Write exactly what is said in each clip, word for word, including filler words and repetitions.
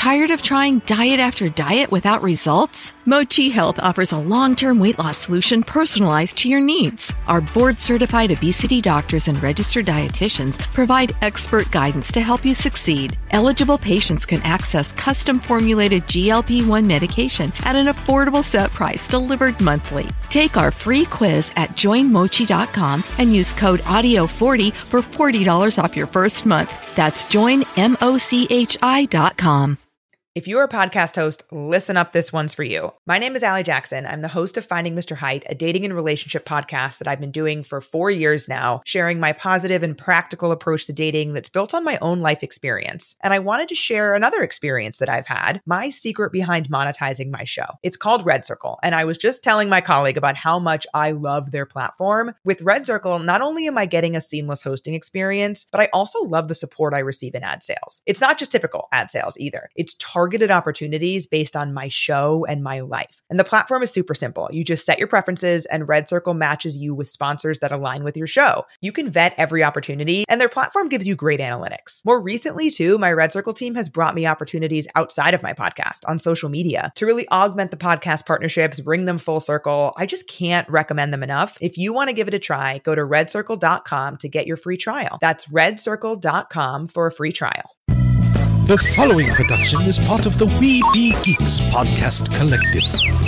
Tired of trying diet after diet without results? Mochi Health offers a long-term weight loss solution personalized to your needs. Our board-certified obesity doctors and registered dietitians provide expert guidance to help you succeed. Eligible patients can access custom-formulated G L P one medication at an affordable set price delivered monthly. Take our free quiz at join mochi dot com and use code audio forty for forty dollars off your first month. That's join mochi dot com. If you're a podcast host, listen up, this one's for you. My name is Allie Jackson. I'm the host of Finding Mister Height, a dating and relationship podcast that I've been doing for four years now, sharing my positive and practical approach to dating that's built on my own life experience. And I wanted to share another experience that I've had, my secret behind monetizing my show. It's called Red Circle, and I was just telling my colleague about how much I love their platform. With Red Circle, not only am I getting a seamless hosting experience, but I also love the support I receive in ad sales. It's not just typical ad sales either. It's targeted targeted opportunities based on my show and my life. And the platform is super simple. You just set your preferences and Red Circle matches you with sponsors that align with your show. You can vet every opportunity and their platform gives you great analytics. More recently too, my Red Circle team has brought me opportunities outside of my podcast on social media to really augment the podcast partnerships, bring them full circle. I just can't recommend them enough. If you want to give it a try, go to red circle dot com to get your free trial. That's red circle dot com for a free trial. The following production is part of the We Be Geeks podcast collective.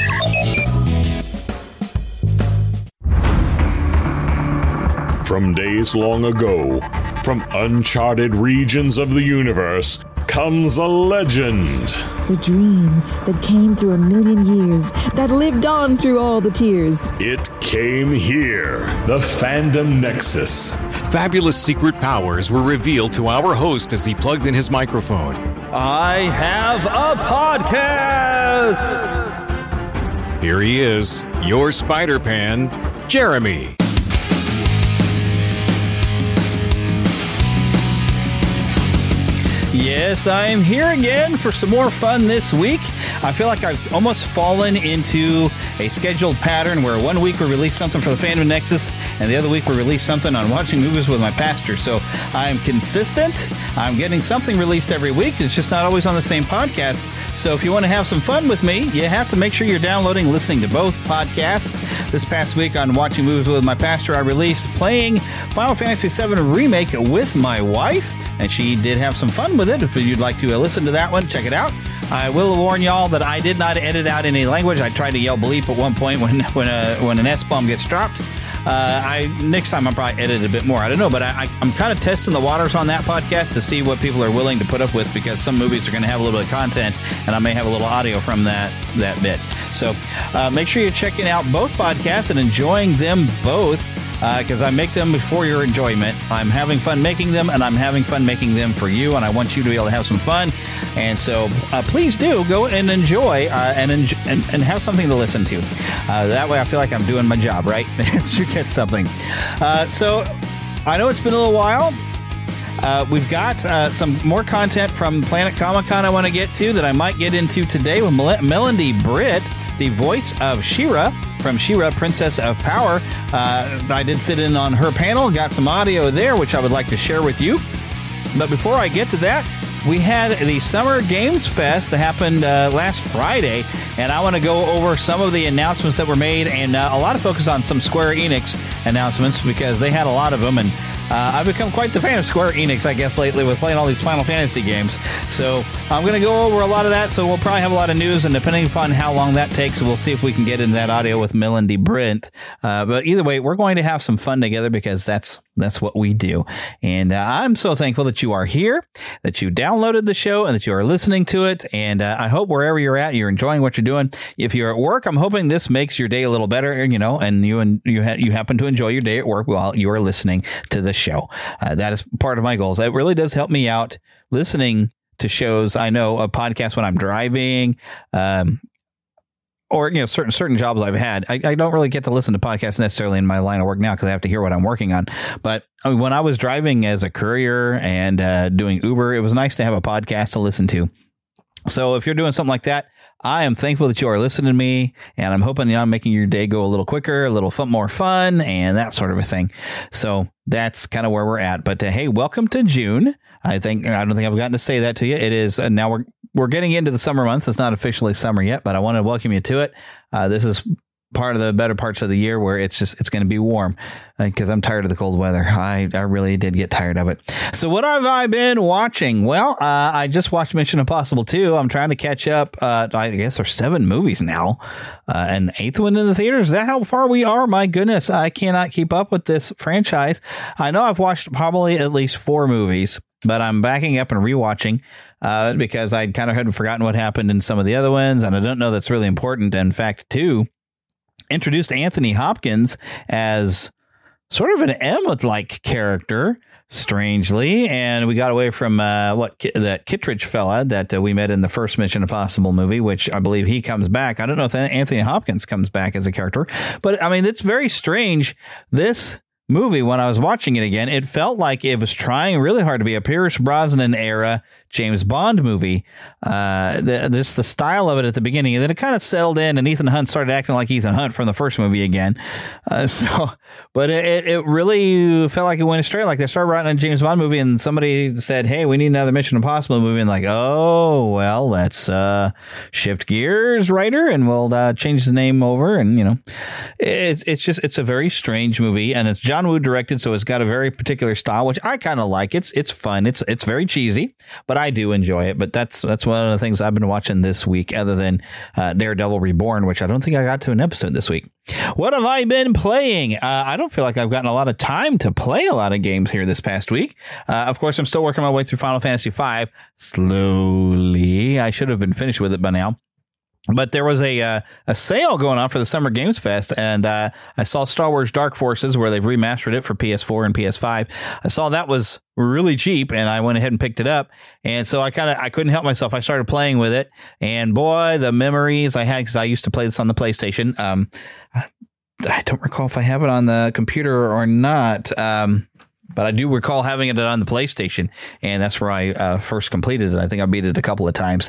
From days long ago, from uncharted regions of the universe, comes a legend. The dream that came through a million years, that lived on through all the tears. It came here, the Fandom Nexus. Fabulous secret powers were revealed to our host as he plugged in his microphone. I have a podcast! Here he is, your Spider-Pan, Jeremy. Yes, I am here again for some more fun this week. I feel like I've almost fallen into a scheduled pattern where one week we release something for the Fandom Nexus and the other week we release something on Watching Movies with My Pastor. So I'm consistent. I'm getting something released every week. It's just not always on the same podcast. So if you want to have some fun with me, you have to make sure you're downloading, listening to both podcasts. This past week on Watching Movies with My Pastor, I released Playing Final Fantasy seven Remake with my wife, and she did have some fun with it. If you'd like to listen to that one, check it out. I will warn y'all that I did not edit out any language. I tried to yell bleep at one point when when a, when an S-bomb gets dropped. Uh, I next time I'll probably edit a bit more. I don't know, but I, I, I'm kind of testing the waters on that podcast to see what people are willing to put up with, because some movies are going to have a little bit of content, and I may have a little audio from that that bit. So uh, make sure you're checking out both podcasts and enjoying them both, because uh, I make them for your enjoyment. I'm having fun making them, and I'm having fun making them for you, and I want you to be able to have some fun. And so uh, please do go and enjoy uh, and, enjoy, and and have something to listen to. Uh, that way I feel like I'm doing my job, right? You get something. Uh, so I know it's been a little while. Uh, we've got uh, some more content from Planet Comic Con I want to get to that I might get into today with Mel- Melanie Britt, the voice of She-Ra from She-Ra, Princess of Power. Uh, I did sit in on her panel, got some audio there, which I would like to share with you. But before I get to that, we had the Summer Games Fest that happened uh, last Friday, and I want to go over some of the announcements that were made, and uh, a lot of focus on some Square Enix announcements, because they had a lot of them, and uh, I've become quite the fan of Square Enix, I guess, lately with playing all these Final Fantasy games. So I'm going to go over a lot of that, so we'll probably have a lot of news, and depending upon how long that takes, we'll see if we can get into that audio with Melanie Brent. Uh, but either way, we're going to have some fun together, because that's that's what we do. And uh, I'm so thankful that you are here, that you downloaded the show, and that you are listening to it. And uh, I hope wherever you're at, you're enjoying what you're doing. If you're at work, I'm hoping this makes your day a little better, you know, and you and you ha- you happen to enjoy your day at work while you are listening to the show. Uh, that is part of my goals. It really does help me out listening to shows. I know a podcast when I'm driving, um, or, you know, certain certain jobs I've had. I, I don't really get to listen to podcasts necessarily in my line of work now, because I have to hear what I'm working on. But I mean, when I was driving as a courier and uh, doing Uber, it was nice to have a podcast to listen to. So if you're doing something like that, I am thankful that you are listening to me, and I'm hoping that I'm making your day go a little quicker, a little fun, more fun, and that sort of a thing. So that's kind of where we're at. But uh, hey, welcome to June. I think I don't think I've gotten to say that to you. It is uh, now we're we're getting into the summer months. It's not officially summer yet, but I want to welcome you to it. Uh, this is part of the better parts of the year where it's just it's going to be warm because uh, I'm tired of the cold weather. I, I really did get tired of it. So what have I been watching? Well, uh, I just watched Mission Impossible two. I'm trying to catch up. Uh, I guess there's seven movies now. Uh, and eighth one in the theaters. Is that how far we are? My goodness, I cannot keep up with this franchise. I know I've watched probably at least four movies, but I'm backing up and rewatching uh, because I kind of had forgotten what happened in some of the other ones. And I don't know that's really important. In fact, two introduced Anthony Hopkins as sort of an Emmett-like character, strangely, and we got away from uh, what that Kittredge fella that uh, we met in the first Mission Impossible movie, which I believe he comes back. I don't know if Anthony Hopkins comes back as a character, but I mean, it's very strange. This movie, when I was watching it again, it felt like it was trying really hard to be a Pierce Brosnan era James Bond movie. Uh, the, this the style of it at the beginning, and then it kind of settled in, and Ethan Hunt started acting like Ethan Hunt from the first movie again. Uh, so, but it, it really felt like it went astray. Like they started writing a James Bond movie, and somebody said, "Hey, we need another Mission Impossible movie," and like, "Oh, well, let's uh, shift gears, writer, and we'll uh, change the name over." And you know, it's it's just it's a very strange movie, and it's John Woo directed, so it's got a very particular style, which I kind of like. It's it's fun. It's it's very cheesy, but I do enjoy it. But that's that's one of the things I've been watching this week, other than uh, Daredevil Reborn, which I don't think I got to an episode this week. What have I been playing? Uh, I don't feel like I've gotten a lot of time to play a lot of games here this past week. Uh, of course, I'm still working my way through Final Fantasy five slowly. I should have been finished with it by now. But there was a uh, a sale going on for the Summer Games Fest, and uh, I saw Star Wars Dark Forces, where they've remastered it for P S four and P S five. I saw that was really cheap, and I went ahead and picked it up. And so I kind of I couldn't help myself. I started playing with it, and boy, the memories I had, because I used to play this on the PlayStation. Um, I don't recall if I have it on the computer or not. Um, But I do recall having it on the PlayStation, and that's where I uh, first completed it. I think I beat it a couple of times.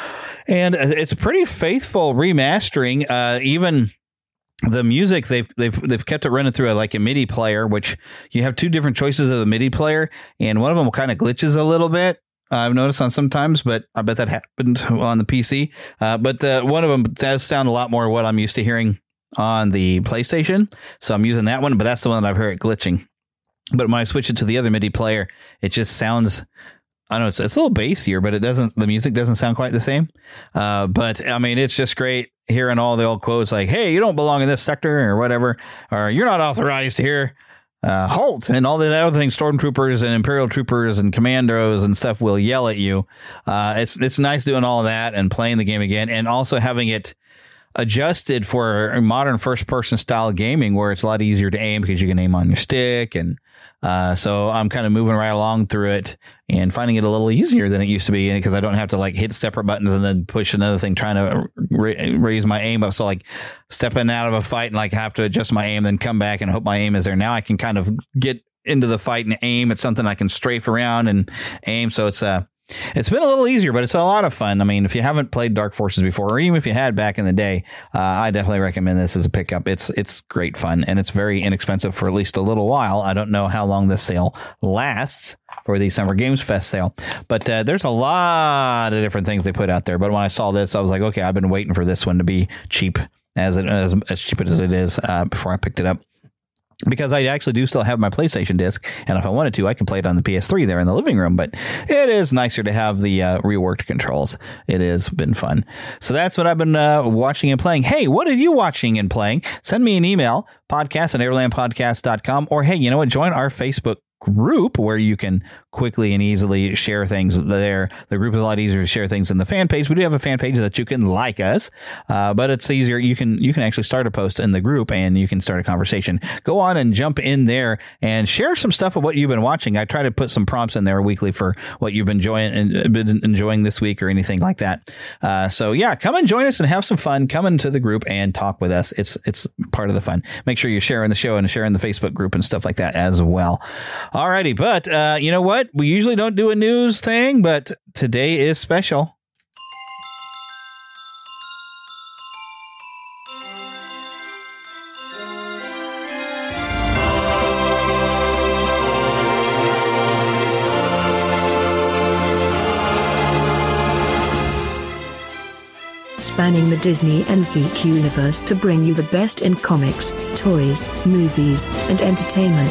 And it's a pretty faithful remastering. Uh, even the music, they've they've they've kept it running through a, like a MIDI player, which you have two different choices of the MIDI player, and one of them kind of glitches a little bit. I've noticed on sometimes, but I bet that happened on the P C. Uh, but the, one of them does sound a lot more what I'm used to hearing on the PlayStation, so I'm using that one. But that's the one that I've heard glitching. But when I switch it to the other MIDI player, it just sounds. I know it's, it's a little bassier, but it doesn't, the music doesn't sound quite the same. Uh, but I mean, it's just great hearing all the old quotes like, "Hey, you don't belong in this sector," or whatever, or "You're not authorized here. Uh, halt," and all the other things. Stormtroopers and Imperial troopers and commandos and stuff will yell at you. Uh, it's, it's nice doing all of that and playing the game again, and also having it adjusted for modern first person style gaming, where it's a lot easier to aim because you can aim on your stick. And uh, so I'm kind of moving right along through it and finding it a little easier than it used to be, because I don't have to like hit separate buttons and then push another thing trying to ra- raise my aim up. So like stepping out of a fight and like have to adjust my aim, then come back and hope my aim is there. Now I can kind of get into the fight and aim at something I can strafe around and aim. So it's uh It's been a little easier, but it's a lot of fun. I mean, if you haven't played Dark Forces before, or even if you had back in the day, uh, I definitely recommend this as a pickup. It's it's great fun, and it's very inexpensive for at least a little while. I don't know how long this sale lasts for the Summer Games Fest sale, but uh, there's a lot of different things they put out there. But when I saw this, I was like, okay, I've been waiting for this one to be cheap, as it as, as cheap as it is, uh, before I picked it up. Because I actually do still have my PlayStation disc, and if I wanted to, I can play it on the P S three there in the living room. But it is nicer to have the uh, reworked controls. It has been fun. So that's what I've been uh, watching and playing. Hey, what are you watching and playing? Send me an email, podcast at airland podcast dot com. Or, hey, you know what? Join our Facebook group where you can quickly and easily share things there. The group is a lot easier to share things than the fan page. We do have a fan page that you can like us, uh, but it's easier. You can you can actually start a post in the group and you can start a conversation. Go on and jump in there and share some stuff of what you've been watching. I try to put some prompts in there weekly for what you've been enjoying and been enjoying this week or anything like that. Uh, so yeah, come and join us and have some fun. Come into the group and talk with us. It's it's part of the fun. Make sure you're sharing the show and sharing the Facebook group and stuff like that as well. Alrighty, but uh, you know what? We usually don't do a news thing, but today is special. spanning the Disney and geek universe to bring you the best in comics, toys, movies, and entertainment.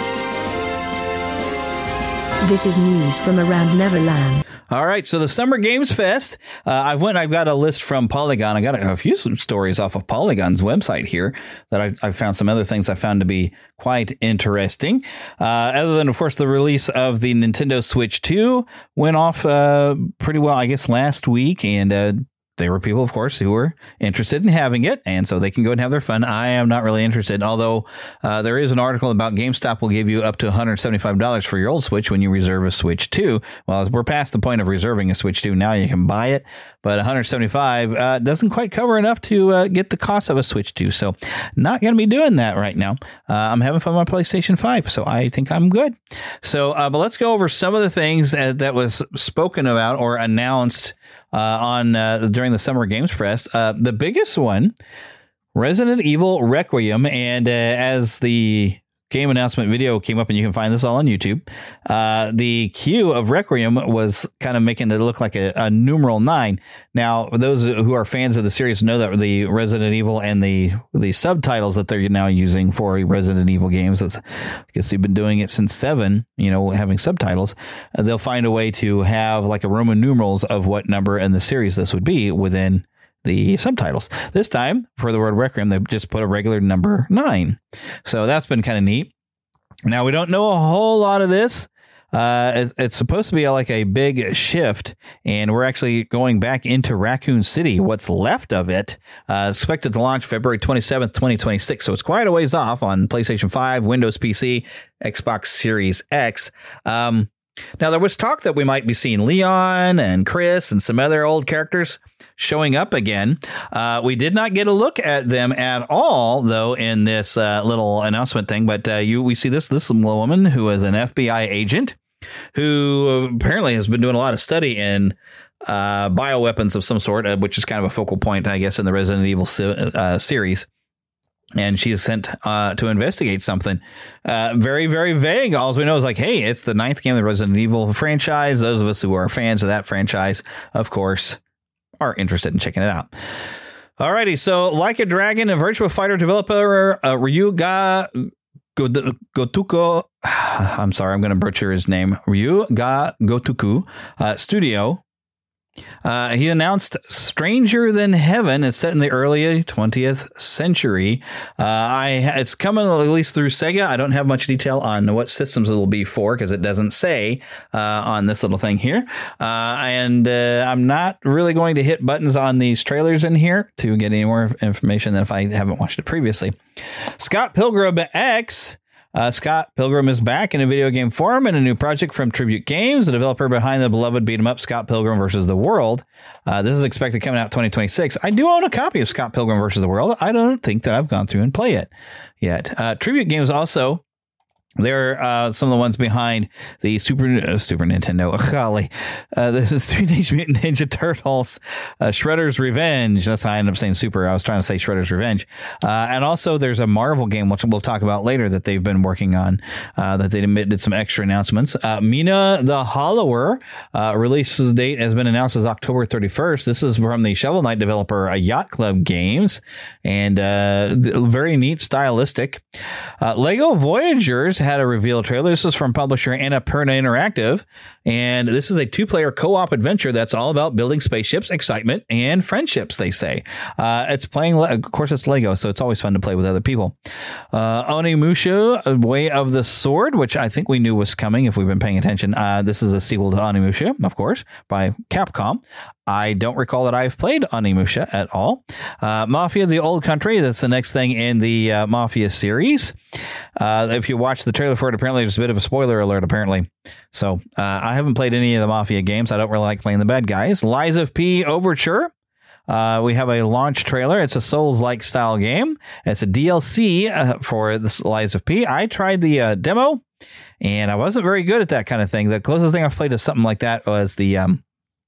This is news from around Neverland. All right, so the Summer Games Fest, uh, I went, I've got a list from Polygon. I got a, a few stories off of Polygon's website here that I, I found some other things I found to be quite interesting. Uh, other than, of course, the release of the Nintendo Switch two went off uh, pretty well, I guess, last week, and uh, there were people, of course, who were interested in having it, and so they can go and have their fun. I am not really interested, although uh, there is an article about GameStop will give you up to one hundred seventy-five dollars for your old Switch when you reserve a Switch two. Well, we're past the point of reserving a Switch two. Now you can buy it, but one hundred seventy-five dollars uh, doesn't quite cover enough to uh, get the cost of a Switch two, so not going to be doing that right now. Uh, I'm having fun with my PlayStation five, so I think I'm good. So, uh, but let's go over some of the things uh, that was spoken about or announced Uh, on uh, during the Summer Games Fest. Uh, the biggest one, Resident Evil Requiem, and uh, as the game announcement video came up, and you can find this all on YouTube, uh, the queue of Requiem was kind of making it look like a, a numeral nine. Now, those who are fans of the series know that the Resident Evil and the the subtitles that they're now using for Resident Evil games, I guess they've been doing it since seven, you know, having subtitles. Uh, they'll find a way to have like a Roman numerals of what number in the series this would be within the subtitles. This time, for the word Requiem, they just put a regular number nine. So that's been kind of neat. Now, we don't know a whole lot of this. Uh, it's, it's supposed to be like a big shift, and we're actually going back into Raccoon City, what's left of it. Uh, expected to launch February twenty-seventh, twenty twenty-six. So it's quite a ways off on PlayStation five, Windows P C, Xbox Series X. Um, Now, there was talk that we might be seeing Leon and Chris and some other old characters showing up again. Uh, we did not get a look at them at all, though, in this uh, little announcement thing. But uh, you, we see this this woman who is an F B I agent who apparently has been doing a lot of study in uh, bioweapons of some sort, uh, which is kind of a focal point, I guess, in the Resident Evil uh, series. And she is sent uh, to investigate something uh, very, very vague. All we know is like, hey, it's the ninth game of the Resident Evil franchise. Those of us who are fans of that franchise, of course, are interested in checking it out. Alrighty, so Like a Dragon, a Virtua Fighter developer, uh, Ryuga Gotoku, I'm sorry, I'm going to butcher his name, Ryuga Gotoku uh, Studio. Uh, he announced Stranger Than Heaven. It's set in the early twentieth century. Uh, I It's coming at least through Sega. I don't have much detail on what systems it will be for because it doesn't say uh, on this little thing here. Uh, and uh, I'm not really going to hit buttons on these trailers in here to get any more information than if I haven't watched it previously. Scott Pilgrim X. Uh, Scott Pilgrim is back in a video game form in a new project from Tribute Games, the developer behind the beloved beat-em-up Scott Pilgrim versus the World. Uh, this is expected coming out twenty twenty-six. I do own a copy of Scott Pilgrim versus the World. I don't think that I've gone through and play it yet. Uh, Tribute Games also, they're uh, some of the ones behind the Super uh, Super Nintendo. Oh, golly, uh, this is Teenage Mutant Ninja Turtles, uh, Shredder's Revenge. That's how I ended up saying Super. I was trying to say Shredder's Revenge. Uh, and also, there's a Marvel game, which we'll talk about later, that they've been working on. Uh, that they did some extra announcements. Uh, Mina the Hollower uh, release date has been announced as October thirty-first. This is from the Shovel Knight developer, uh, Yacht Club Games, and uh, very neat, stylistic. Uh, Lego Voyagers had a reveal trailer. This is from publisher Annapurna Interactive, and this is a two-player co-op adventure that's all about building spaceships, excitement, and friendships, they say. Uh, it's playing, of course, it's Lego, so it's always fun to play with other people. Uh, Onimusha, Way of the Sword, which I think we knew was coming if we've been paying attention. Uh, this is a sequel to Onimusha, of course, by Capcom. I don't recall that I've played Onimusha at all. Uh, Mafia: The Old Country, that's the next thing in the uh, Mafia series. Uh, if you watch the trailer for it, apparently there's a bit of a spoiler alert, apparently. So uh, I haven't played any of the Mafia games. I don't really like playing the bad guys. Lies of P Overture. Uh, we have a launch trailer. It's a Souls-like style game. It's a D L C uh, for the Lies of P. I tried the uh, demo, and I wasn't very good at that kind of thing. The closest thing I've played to something like that was the... Um,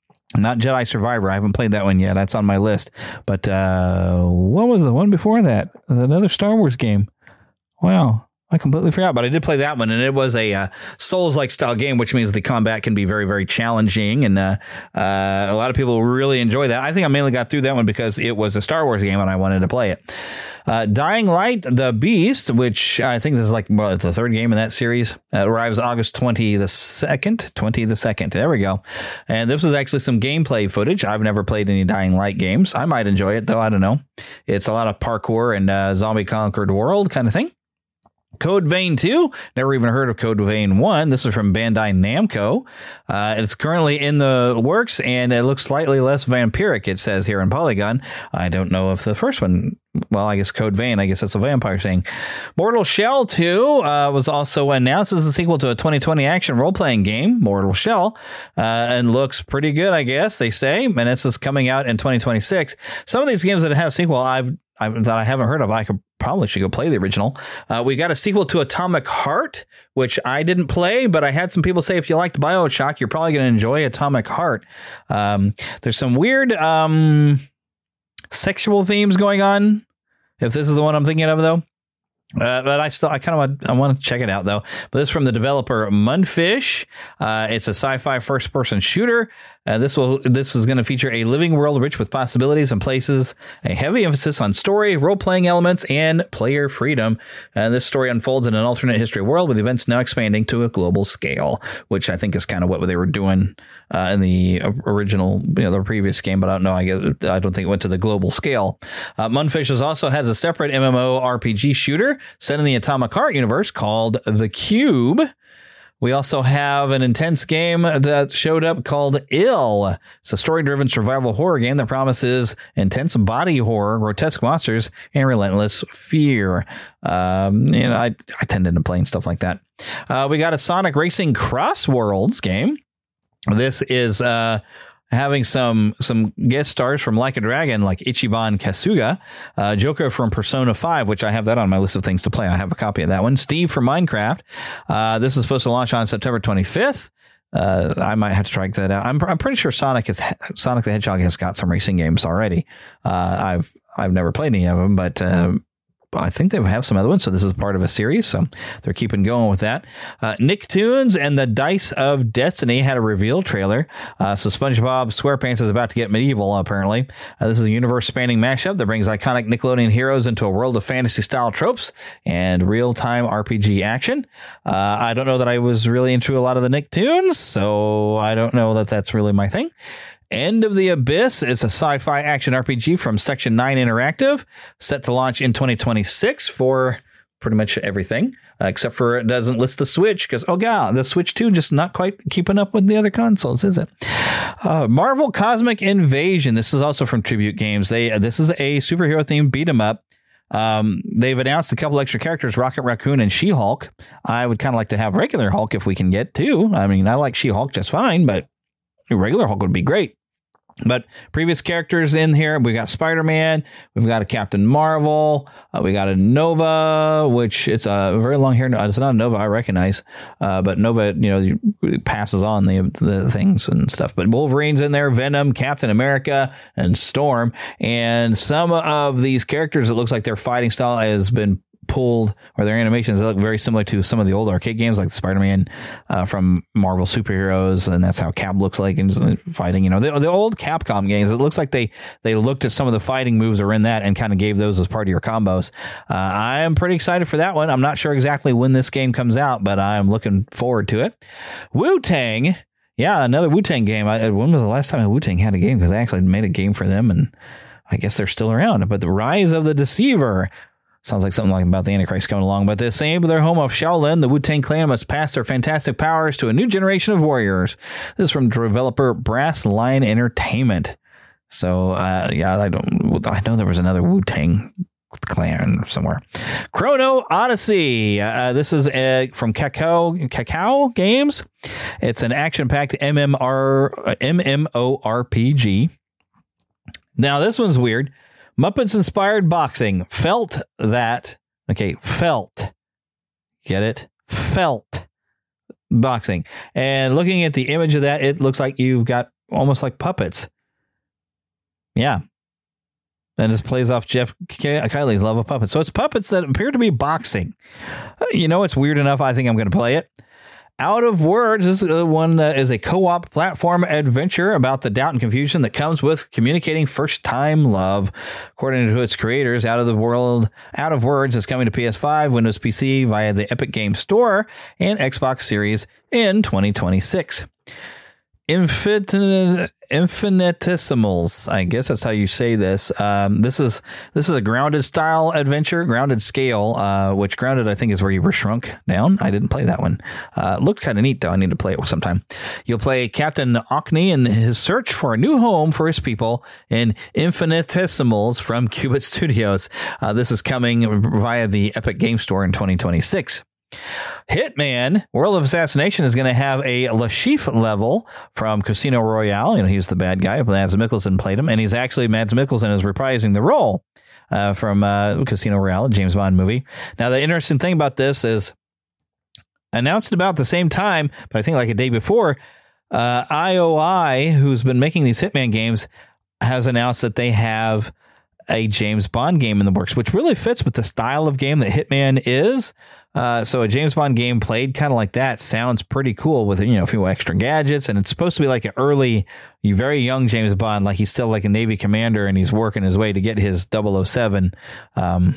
Not Jedi Survivor. I haven't played that one yet. That's on my list. But uh, what was the one before that? Another Star Wars game. Wow. I completely forgot, but I did play that one, and it was a uh, Souls-like style game, which means the combat can be very, very challenging, and uh, uh, a lot of people really enjoy that. I think I mainly got through that one because it was a Star Wars game, and I wanted to play it. Uh, Dying Light, The Beast, which I think this is like well, it's the third game in that series, uh, arrives August twenty-second. twenty the second. There we go. And this was actually some gameplay footage. I've never played any Dying Light games. I might enjoy it, though. I don't know. It's a lot of parkour and uh, zombie conquered world kind of thing. Code Vein two, never even heard of Code Vein one. This is from Bandai Namco. Uh, it's currently in the works, and it looks slightly less vampiric, it says here in Polygon. I don't know if the first one, well, I guess Code Vein, I guess that's a vampire thing. Mortal Shell two uh, was also announced as a sequel to a twenty twenty action role-playing game, Mortal Shell, uh, and looks pretty good, I guess, they say. And this is coming out in twenty twenty-six. Some of these games that have a sequel, I've I, that I haven't heard of, I could probably should go play the original. Uh, we got a sequel to Atomic Heart, which I didn't play, but I had some people say if you liked BioShock, you're probably going to enjoy Atomic Heart. Um, there's some weird um, sexual themes going on, if this is the one I'm thinking of, though. Uh, but I still, I kind of want, I want to check it out, though. But this is from the developer Munfish. Uh, it's a sci-fi first-person shooter. Uh, this will, this is going to feature a living world rich with possibilities and places, a heavy emphasis on story, role-playing elements, and player freedom. And this story unfolds in an alternate history world with events now expanding to a global scale, which I think is kind of what they were doing uh, in the original, you know, the previous game. But I don't know. I guess I don't think it went to the global scale. Uh, Munfish also has a separate M M O R P G shooter set in the Atomic Heart universe called The Cube. We also have an intense game that showed up called Ill. It's a story-driven survival horror game that promises intense body horror, grotesque monsters, and relentless fear. Um, you know, I, I tended to play stuff like that. Uh, we got a Sonic Racing Cross Worlds game. This is uh, having some some guest stars from Like a Dragon, like Ichiban Kasuga, uh, Joker from Persona five, which I have that on my list of things to play. I have a copy of that one. Steve from Minecraft. Uh, this is supposed to launch on September twenty-fifth. Uh, I might have to track that out. I'm I'm pretty sure Sonic is Sonic the Hedgehog has got some racing games already. Uh, I've I've never played any of them, but. Uh, I think they have some other ones, so this is part of a series, so they're keeping going with that. Uh, Nicktoons and the Dice of Destiny had a reveal trailer, uh, so SpongeBob SquarePants is about to get medieval, apparently. Uh, this is a universe-spanning mashup that brings iconic Nickelodeon heroes into a world of fantasy-style tropes and real-time R P G action. Uh, I don't know that I was really into a lot of the Nicktoons, so I don't know that that's really my thing. End of the Abyss is a sci-fi action R P G from Section nine Interactive, set to launch in twenty twenty-six for pretty much everything, uh, except for it doesn't list the Switch, because, oh, God, the Switch two just not quite keeping up with the other consoles, is it? Uh, Marvel Cosmic Invasion. This is also from Tribute Games. They uh, This is a superhero-themed beat-em-up. Um, they've announced a couple extra characters, Rocket Raccoon and She-Hulk. I would kind of like to have regular Hulk if we can get two. I mean, I like She-Hulk just fine, but regular Hulk would be great. But previous characters in here, we got Spider-Man, we've got a Captain Marvel, uh, we got a Nova, which it's a very long hair. It's not a Nova I recognize, uh, but Nova, you know, passes on the the things and stuff. But Wolverine's in there, Venom, Captain America, and Storm. And some of these characters, it looks like their fighting style has been pulled, or their animations look very similar to some of the old arcade games like Spider-Man uh, from Marvel Superheroes, and that's how Cap looks like in fighting. You know, the, the old Capcom games, it looks like they they looked at some of the fighting moves that are in that and kind of gave those as part of your combos. Uh, I am pretty excited for that one. I'm not sure exactly when this game comes out, but I'm looking forward to it. Wu-Tang. Yeah, another Wu-Tang game. I, when was the last time Wu-Tang had a game? Because I actually made a game for them, and I guess they're still around. But the Rise of the Deceiver. Sounds like something like about the Antichrist coming along. But the same with their home of Shaolin, the Wu-Tang Clan must pass their fantastic powers to a new generation of warriors. This is from developer Brass Line Entertainment. So, uh, yeah, I don't. I know there was another Wu-Tang Clan somewhere. Chrono Odyssey. Uh, this is uh, from Kakao Kakao Games. It's an action-packed M M R M M O R P G. Now, this one's weird. Muppets inspired boxing. Felt that. Okay, felt. Get it? Felt boxing. And looking at the image of that, it looks like you've got almost like puppets. Yeah. and just plays off Jeff Kiley's love of puppets. So it's puppets that appear to be boxing. You know, it's weird enough. I think I'm going to play it. Out of Words is one that is a co-op platform adventure about the doubt and confusion that comes with communicating first-time love. According to its creators, Out of the World, Out of Words is coming to P S five, Windows P C via the Epic Games Store, and Xbox Series in twenty twenty-six. Infin- Infinitesimals, I guess that's how you say this. Um, this is this is a grounded style adventure, grounded scale, uh, which grounded I think is where you were shrunk down. I didn't play that one. Uh, looked kind of neat though. I need to play it sometime. You'll play Captain Ocney in his search for a new home for his people in Infinitesimals from Qubit Studios. Uh, this is coming via the Epic Game Store in twenty twenty-six. Hitman World of Assassination is going to have a Lashif level from Casino Royale. You know, he's the bad guy. Mads Mikkelsen played him, and he's actually Mads Mikkelsen is reprising the role uh, from uh, Casino Royale, a James Bond movie. Now, the interesting thing about this is announced about the same time, but I think like a day before, uh, I O I, who's been making these Hitman games, has announced that they have a James Bond game in the works, which really fits with the style of game that Hitman is. Uh, so a James Bond game played kind of like that sounds pretty cool with, you know, a few extra gadgets. And it's supposed to be like an early, very young James Bond, like he's still like a Navy commander and he's working his way to get his double oh seven um,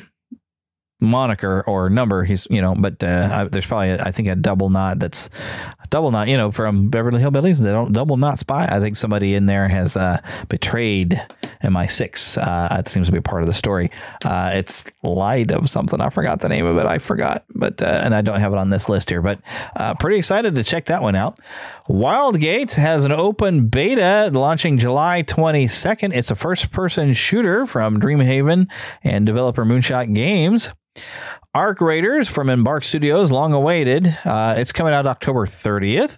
moniker or number. He's, you know, but uh, there's probably, I think, a double knot that's a double knot, you know, from Beverly Hillbillies. They don't double knot spy. I think somebody in there has uh, betrayed M I six. Uh, it seems to be a part of the story. Uh, it's lied of something. I forgot the name of it. I forgot, but uh, and I don't have it on this list here, but uh, pretty excited to check that one out. Wildgate has an open beta launching July twenty-second. It's a first person shooter from Dreamhaven and developer Moonshot Games. Arc Raiders from Embark Studios, long awaited. Uh, it's coming out October thirtieth.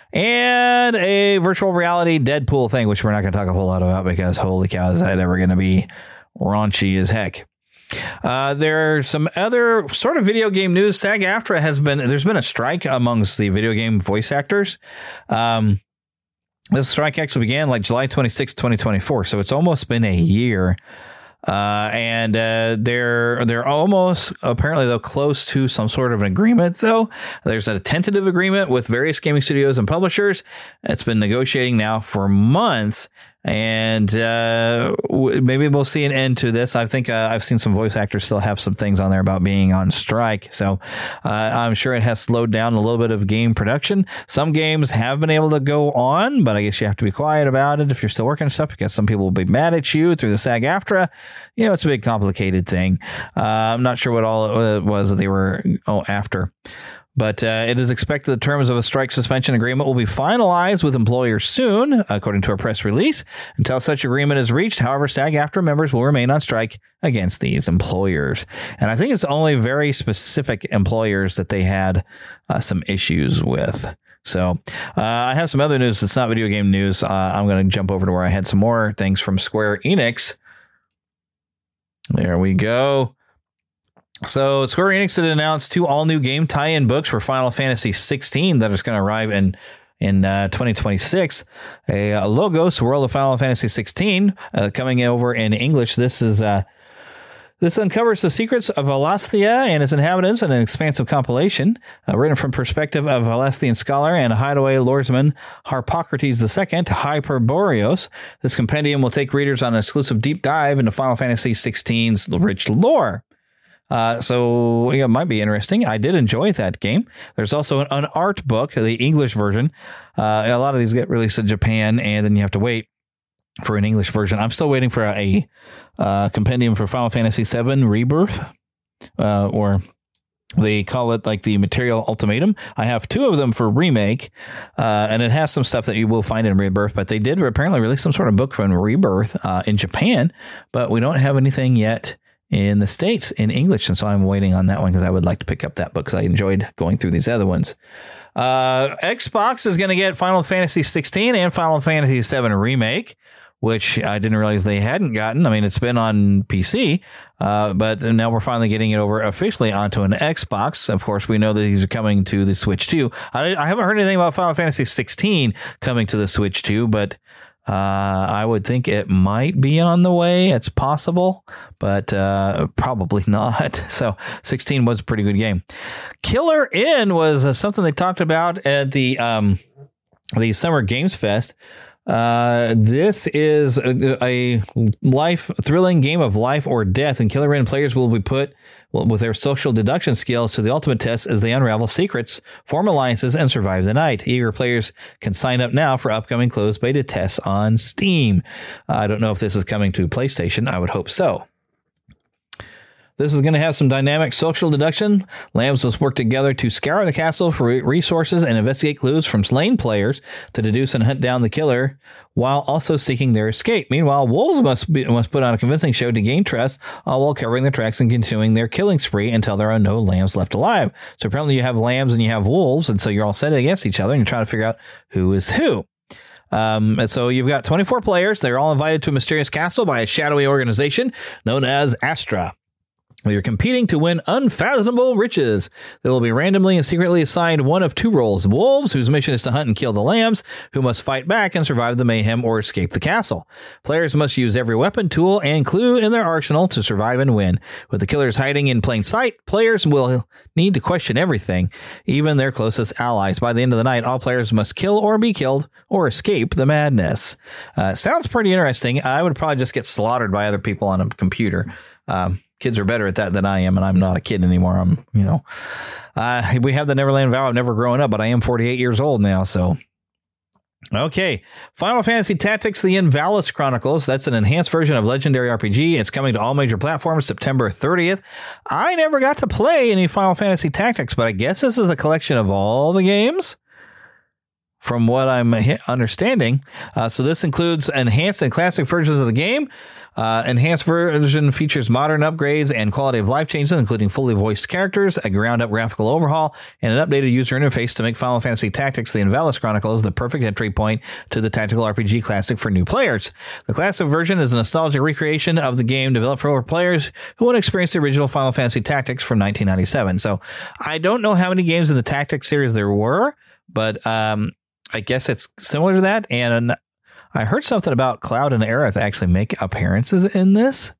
And a virtual reality Deadpool thing, which we're not going to talk a whole lot about because holy cow, is that ever going to be raunchy as heck. Uh, there's some other sort of video game news. SAG-AFTRA has been, there's been a strike amongst the video game voice actors. Um, this strike actually began like July twenty-sixth, twenty twenty-four. So it's almost been a year. Uh, and uh, they're they're almost apparently though close to some sort of an agreement. So there's a tentative agreement with various gaming studios and publishers. It's been negotiating now for months, and uh, w- maybe we'll see an end to this. I think uh, I've seen some voice actors still have some things on there about being on strike. So uh, I'm sure it has slowed down a little bit of game production. Some games have been able to go on, but I guess you have to be quiet about it if you're still working on stuff because some people will be mad at you through the SAG-AFTRA. You know, it's a big complicated thing. Uh, I'm not sure what all it was that they were oh, after. But uh, it is expected the terms of a strike suspension agreement will be finalized with employers soon, according to a press release. Until such agreement is reached, however, SAG-AFTRA members will remain on strike against these employers. And I think it's only very specific employers that they had uh, some issues with. So uh, I have some other news that's not video game news. Uh, I'm going to jump over to where I had some more things from Square Enix. There we go. So Square Enix had announced two all-new game tie-in books for Final Fantasy sixteen that is going to arrive in in uh, twenty twenty-six. A, a Logos World of Final Fantasy sixteen uh, coming over in English. This is uh, this uncovers the secrets of Valisthea and its inhabitants in an expansive compilation uh, written from perspective of Valasthian scholar and hideaway lordsman Harpocrates the Second, Hyperboreos. This compendium will take readers on an exclusive deep dive into Final Fantasy sixteen's rich lore. Uh, so yeah, it might be interesting. I did enjoy that game. There's also an, an art book, the English version. Uh, a lot of these get released in Japan, and then you have to wait for an English version. I'm still waiting for a, a uh, compendium for Final Fantasy seven Rebirth, uh, or they call it like the Material Ultimatum. I have two of them for remake, uh, and it has some stuff that you will find in Rebirth, but they did apparently release some sort of book from Rebirth uh, in Japan, but we don't have anything yet in the States in English. And so I'm waiting on that one because I would like to pick up that book because I enjoyed going through these other ones. Uh, Xbox is going to get Final Fantasy sixteen and Final Fantasy seven Remake, which I didn't realize they hadn't gotten. I mean, it's been on P C, uh, but now we're finally getting it over officially onto an Xbox. Of course, we know that these are coming to the Switch too. I, I haven't heard anything about Final Fantasy sixteen coming to the Switch too, but Uh, I would think it might be on the way. It's possible, but uh, probably not. So sixteen was a pretty good game. Killer Inn was uh, something they talked about at the um, the Summer Games Fest. Uh, this is a, a life thrilling game of life or death, and Killer Inn players will be put with their social deduction skills to the ultimate test as they unravel secrets, form alliances, and survive the night. Eager players can sign up now for upcoming closed beta tests on Steam. Uh, I don't know if this is coming to PlayStation. I would hope so. This is going to have some dynamic social deduction. Lambs must work together to scour the castle for resources and investigate clues from slain players to deduce and hunt down the killer while also seeking their escape. Meanwhile, wolves must be, must put on a convincing show to gain trust, all while covering their tracks and continuing their killing spree until there are no lambs left alive. So apparently you have lambs and you have wolves, and so you're all set against each other and you're trying to figure out who is who. Um, and so you've got twenty-four players. They're all invited to a mysterious castle by a shadowy organization known as Astra. You're competing to win unfathomable riches. They will be randomly and secretly assigned one of two roles. Wolves, whose mission is to hunt and kill the lambs, who must fight back and survive the mayhem or escape the castle. Players must use every weapon, tool, and clue in their arsenal to survive and win. With the killers hiding in plain sight, players will need to question everything, even their closest allies. By the end of the night, all players must kill or be killed or escape the madness. Uh, sounds pretty interesting. I would probably just get slaughtered by other people on a computer. Um, Kids are better at that than I am, and I'm not a kid anymore. I'm, you know, uh, we have the Neverland vow of never growing up, but I am forty-eight years old now. So, okay. Final Fantasy Tactics, the Invalis Chronicles. That's an enhanced version of Legendary R P G. It's coming to all major platforms September thirtieth. I never got to play any Final Fantasy Tactics, but I guess this is a collection of all the games, from what I'm understanding. Uh, so this includes enhanced and classic versions of the game. Uh, enhanced version features modern upgrades and quality of life changes, including fully voiced characters, a ground-up graphical overhaul, and an updated user interface to make Final Fantasy Tactics: The Invalis Chronicles the perfect entry point to the tactical R P G classic for new players. The classic version is a nostalgic recreation of the game developed for players who want to experience the original Final Fantasy Tactics from nineteen ninety-seven. So I don't know how many games in the Tactics series there were, but um, I guess it's similar to that. And I heard something about Cloud and Aerith actually make appearances in this.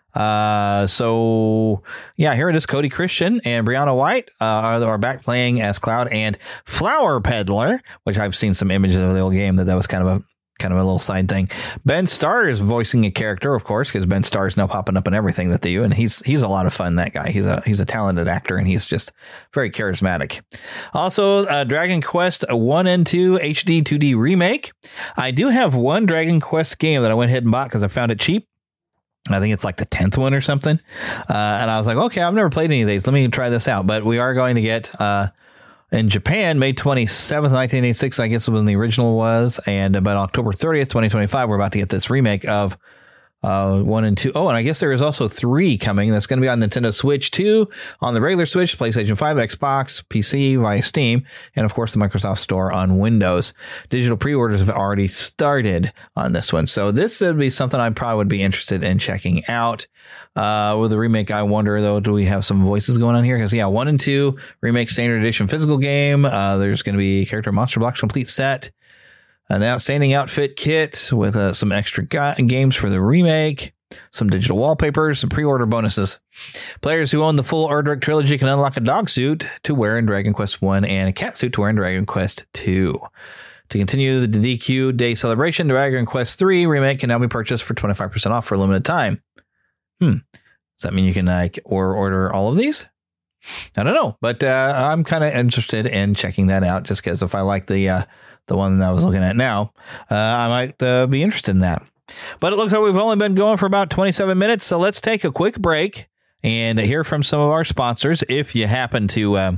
Uh, so, yeah, here it is. Cody Christian and Brianna White uh, are, are back playing as Cloud and Flower Peddler, which I've seen some images of the old game that that was kind of a kind of a little side thing. Ben Starr is voicing a character, of course, because Ben Starr is now popping up in everything that they do, and he's he's a lot of fun. That guy, he's a he's a talented actor, and he's just very charismatic. Also, uh, Dragon Quest one and two H D two D remake. I do have one Dragon Quest game that I went ahead and bought because I found it cheap. I think it's like the tenth one or something. Uh, and I was like, okay, I've never played any of these. Let me try this out. But we are going to get uh, in Japan, May twenty-seventh, nineteen eighty-six, I guess when the original was. And about October thirtieth, twenty twenty-five, we're about to get this remake of uh, one and two. Oh, and I guess there is also three coming. That's going to be on Nintendo Switch two, on the regular Switch, PlayStation five, Xbox, P C, via Steam, and of course the Microsoft Store on Windows. Digital pre-orders have already started on this one. So this would be something I probably would be interested in checking out. Uh, with the remake, I wonder, though, do we have some voices going on here? Because, yeah, one and two, remake standard edition physical game. Uh, there's going to be character Monster Blocks complete set. An outstanding outfit kit with uh, some extra ga- games for the remake, some digital wallpapers, some pre-order bonuses. Players who own the full Erdrick trilogy can unlock a dog suit to wear in Dragon Quest one and a cat suit to wear in Dragon Quest two. To continue the D Q Day celebration, Dragon Quest three remake can now be purchased for twenty-five percent off for a limited time. Hmm. Does that mean you can like or order all of these? I don't know, but uh, I'm kind of interested in checking that out just because if I like the uh, the one that I was looking at now, uh, I might uh, be interested in that. But it looks like we've only been going for about twenty-seven minutes, so let's take a quick break and hear from some of our sponsors. If you happen to uh,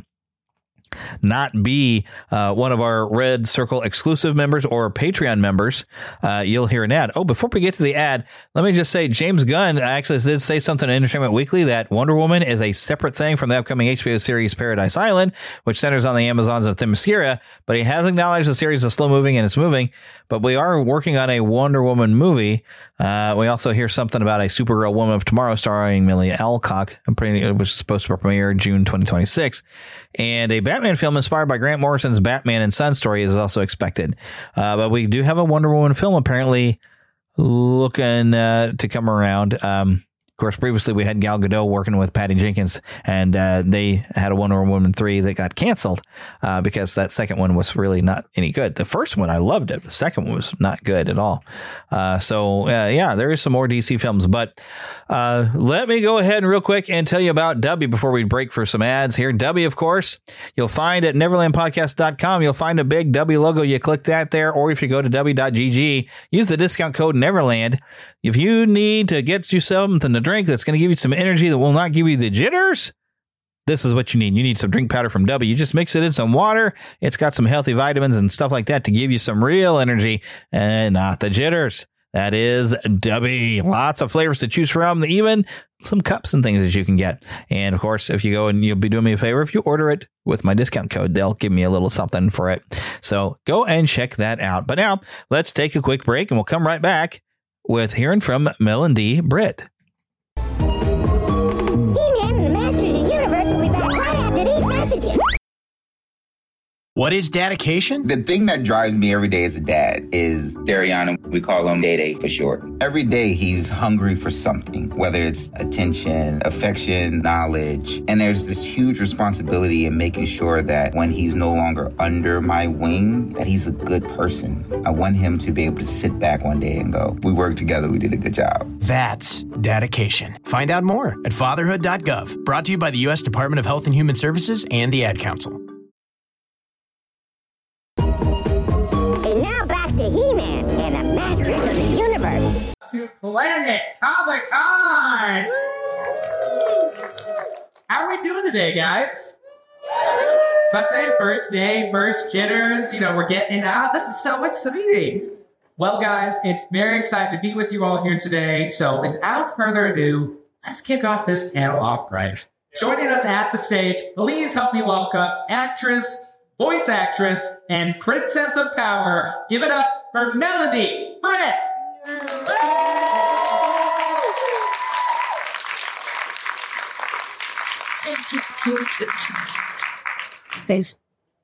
not be uh, one of our Red Circle exclusive members or Patreon members, uh, you'll hear an ad. Oh, before we get to the ad, let me just say James Gunn actually did say something in Entertainment Weekly that Wonder Woman is a separate thing from the upcoming H B O series Paradise Island, which centers on the Amazons of Themyscira, but he has acknowledged the series is slow moving and it's moving, but we are working on a Wonder Woman movie. Uh, we also hear something about a Supergirl Woman of Tomorrow starring Millie Alcock, which is supposed to premiere June twenty twenty-six, and a Batman Batman film inspired by Grant Morrison's Batman and Son story is also expected. Uh, but we do have a Wonder Woman film apparently looking uh, to come around. Um, Of course, previously we had Gal Gadot working with Patty Jenkins, and uh, they had a Wonder Woman three that got canceled uh, because that second one was really not any good. The first one, I loved it. The second one was not good at all. Uh, so, uh, yeah, there is some more D C films. But uh, let me go ahead and real quick and tell you about W before we break for some ads here. W, of course, you'll find at neverland podcast dot com. You'll find a big W logo. You click that there, or if you go to w dot g g, use the discount code Neverland. If you need to get you something to drink that's going to give you some energy that will not give you the jitters, this is what you need. You need some drink powder from W. You just mix it in some water. It's got some healthy vitamins and stuff like that to give you some real energy and not the jitters. That is W. Lots of flavors to choose from, even some cups and things that you can get. And of course, if you go and you'll be doing me a favor, if you order it with my discount code, they'll give me a little something for it. So go and check that out. But now let's take a quick break and we'll come right back with hearing from Melanie Britt. What is dedication? The thing that drives me every day as a dad is Dariana. We call him Day Day for short. Every day he's hungry for something, whether it's attention, affection, knowledge. And there's this huge responsibility in making sure that when he's no longer under my wing, that he's a good person. I want him to be able to sit back one day and go, we worked together, we did a good job. That's dedication. Find out more at fatherhood dot gov. Brought to you by the U S Department of Health and Human Services and the Ad Council. He-Man and the Masters of the Universe. To Planet Comic-Con! How are we doing today, guys? So I'm saying first day, first jitters, you know, we're getting out. This is so exciting. Well, guys, it's very exciting to be with you all here today. So without further ado, let's kick off this panel off right. Joining us at the stage, please help me welcome actress, voice actress, and princess of power. Give it up for Melanie Britt. Thanks.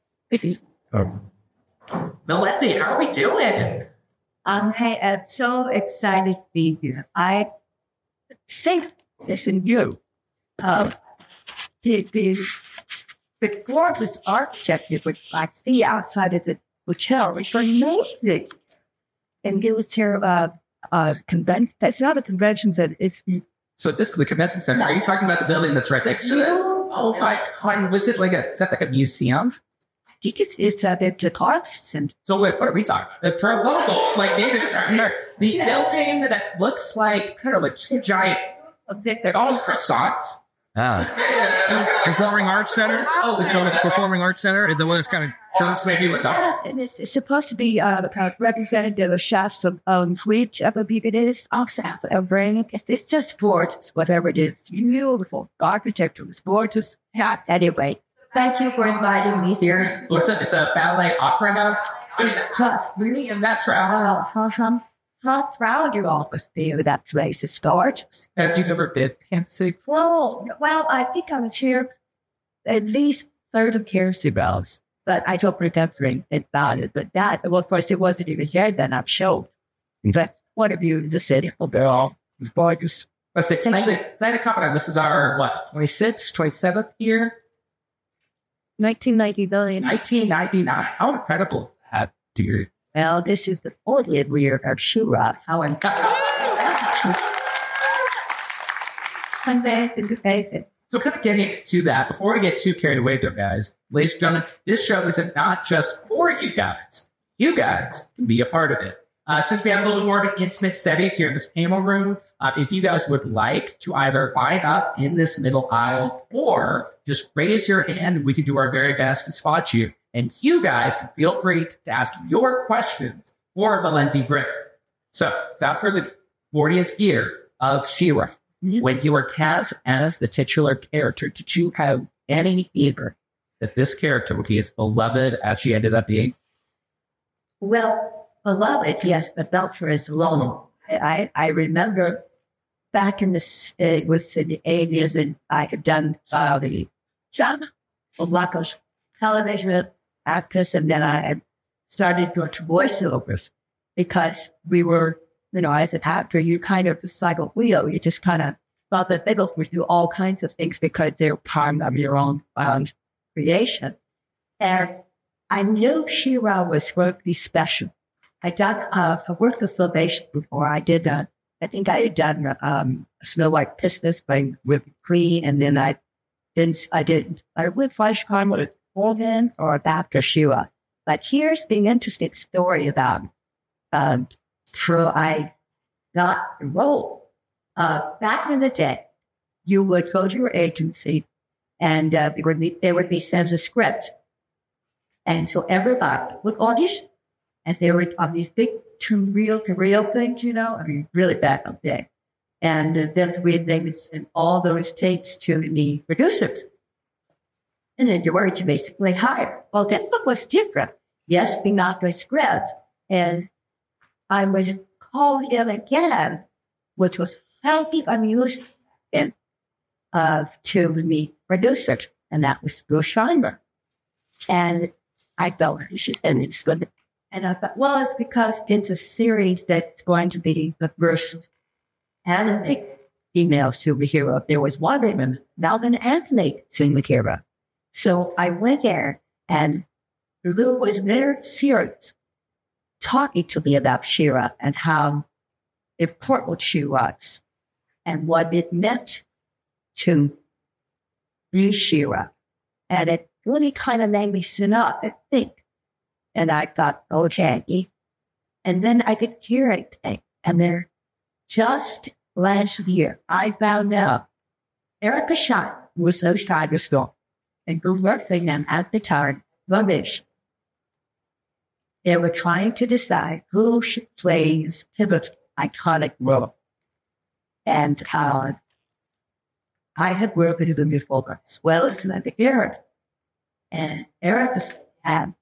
Melanie, how are we doing? Um, hey, I'm so excited to be here. I think this in you. Um, the, the, the gorgeous architecture, which I see outside of the hotel, is amazing. And it was here, uh, uh, convention. It's not a convention center. It's so this is the convention center. Are you talking about the building that's right next to it? Oh my God! Was it like a? Is that like a museum? I think it's it's uh, the the arts center. So wait, what are we talking about? For locals, like natives are here. The building that looks like kind of like two giant. They're almost croissants. Ah. Performing Arts Center? Oh, is it known as the Performing Arts Center? Is the one that's kind of turns maybe what's up? Yes, and it's, it's supposed to be uh, kind of representative of chefs of um, which of people it is. Also, it's, it's just gorgeous, whatever it is. Beautiful architecture, it's gorgeous. Yeah. Anyway, thank you for inviting me here. Looks like it's a ballet opera house. I mean, just really in that house. Uh, how, how proud you always be of that place. It's gorgeous. Have you ever been to Kansas City? Well, well, I think I was here at least thirty years ago, but I don't remember about it. But that, well, of course, it wasn't even here then, I'm sure. But one of you just said, oh, they're all gorgeous. Let's say, Planet Comic-Con, this is our, what, twenty-sixth, twenty-seventh year? nineteen ninety-nine. nineteen ninety-nine. How incredible is that, dear? Well, this is the fortieth year of Shura. How incredible. Amazing. So kind of getting to that, before we get too carried away there, guys, ladies and gentlemen, this show is not just for you guys. You guys can be a part of it. Uh, since we have a little more of an intimate setting here in this panel room, uh, if you guys would like to either line up in this middle aisle or just raise your hand and we can do our very best to spot you. And you guys can feel free to ask your questions for Melanie Britt. So, without further fortieth year of She-Ra, when you were cast as the titular character, did you have any fear that this character would be as beloved as she ended up being? Well, beloved, yes, but not for as long. I, I remember back in the, uh, with the eighties, and I had done uh, the John Lacos television actress, and then I had started doing voiceovers because we were, you know, as an actor, you kind of just like a wheel. You just kind of thought that they would do all kinds of things because they're part of your own um, creation. And I knew She-Ra was going to be special. I got, uh, I worked with Filmation before. I did, uh, I think I had done um, Snow White Christmas by with Queen, and then I did, I did, I went Flash Con with Morgan or after She-Ra. But here's the interesting story about um, how I got the role. Uh, back in the day, you would go to your agency, and uh, there would be, there would be sent a script. And so everybody would audition. And they were on these big reel to reel things, you know, I mean, really back up there. And uh, then we, they would send all those tapes to the producers. And then you were to basically hire. Well, that was different. Yes, we got the script. And I was called in again, which was highly unusual, and, uh, to the producer. And that was Bill Scheinberg. And I thought, she's and it's good. And I thought, well, it's because it's a series that's going to be the first anime female superhero. There was one woman, Melvin Anthony superhero. So I went there, and Lou was very serious, talking to me about She-Ra and how important she was and what it meant to be She-Ra. And it really kind of made me sit up and think. And I thought, oh, Jackie. And then I didn't hear anything. And then just last year, I found out Erica Shine was so Tiger Storm and who worked for them at the time, Rubbish. They were trying to decide who should play this pivotal, iconic role. And uh, I had worked with them before, as well as with Eric. And Eric had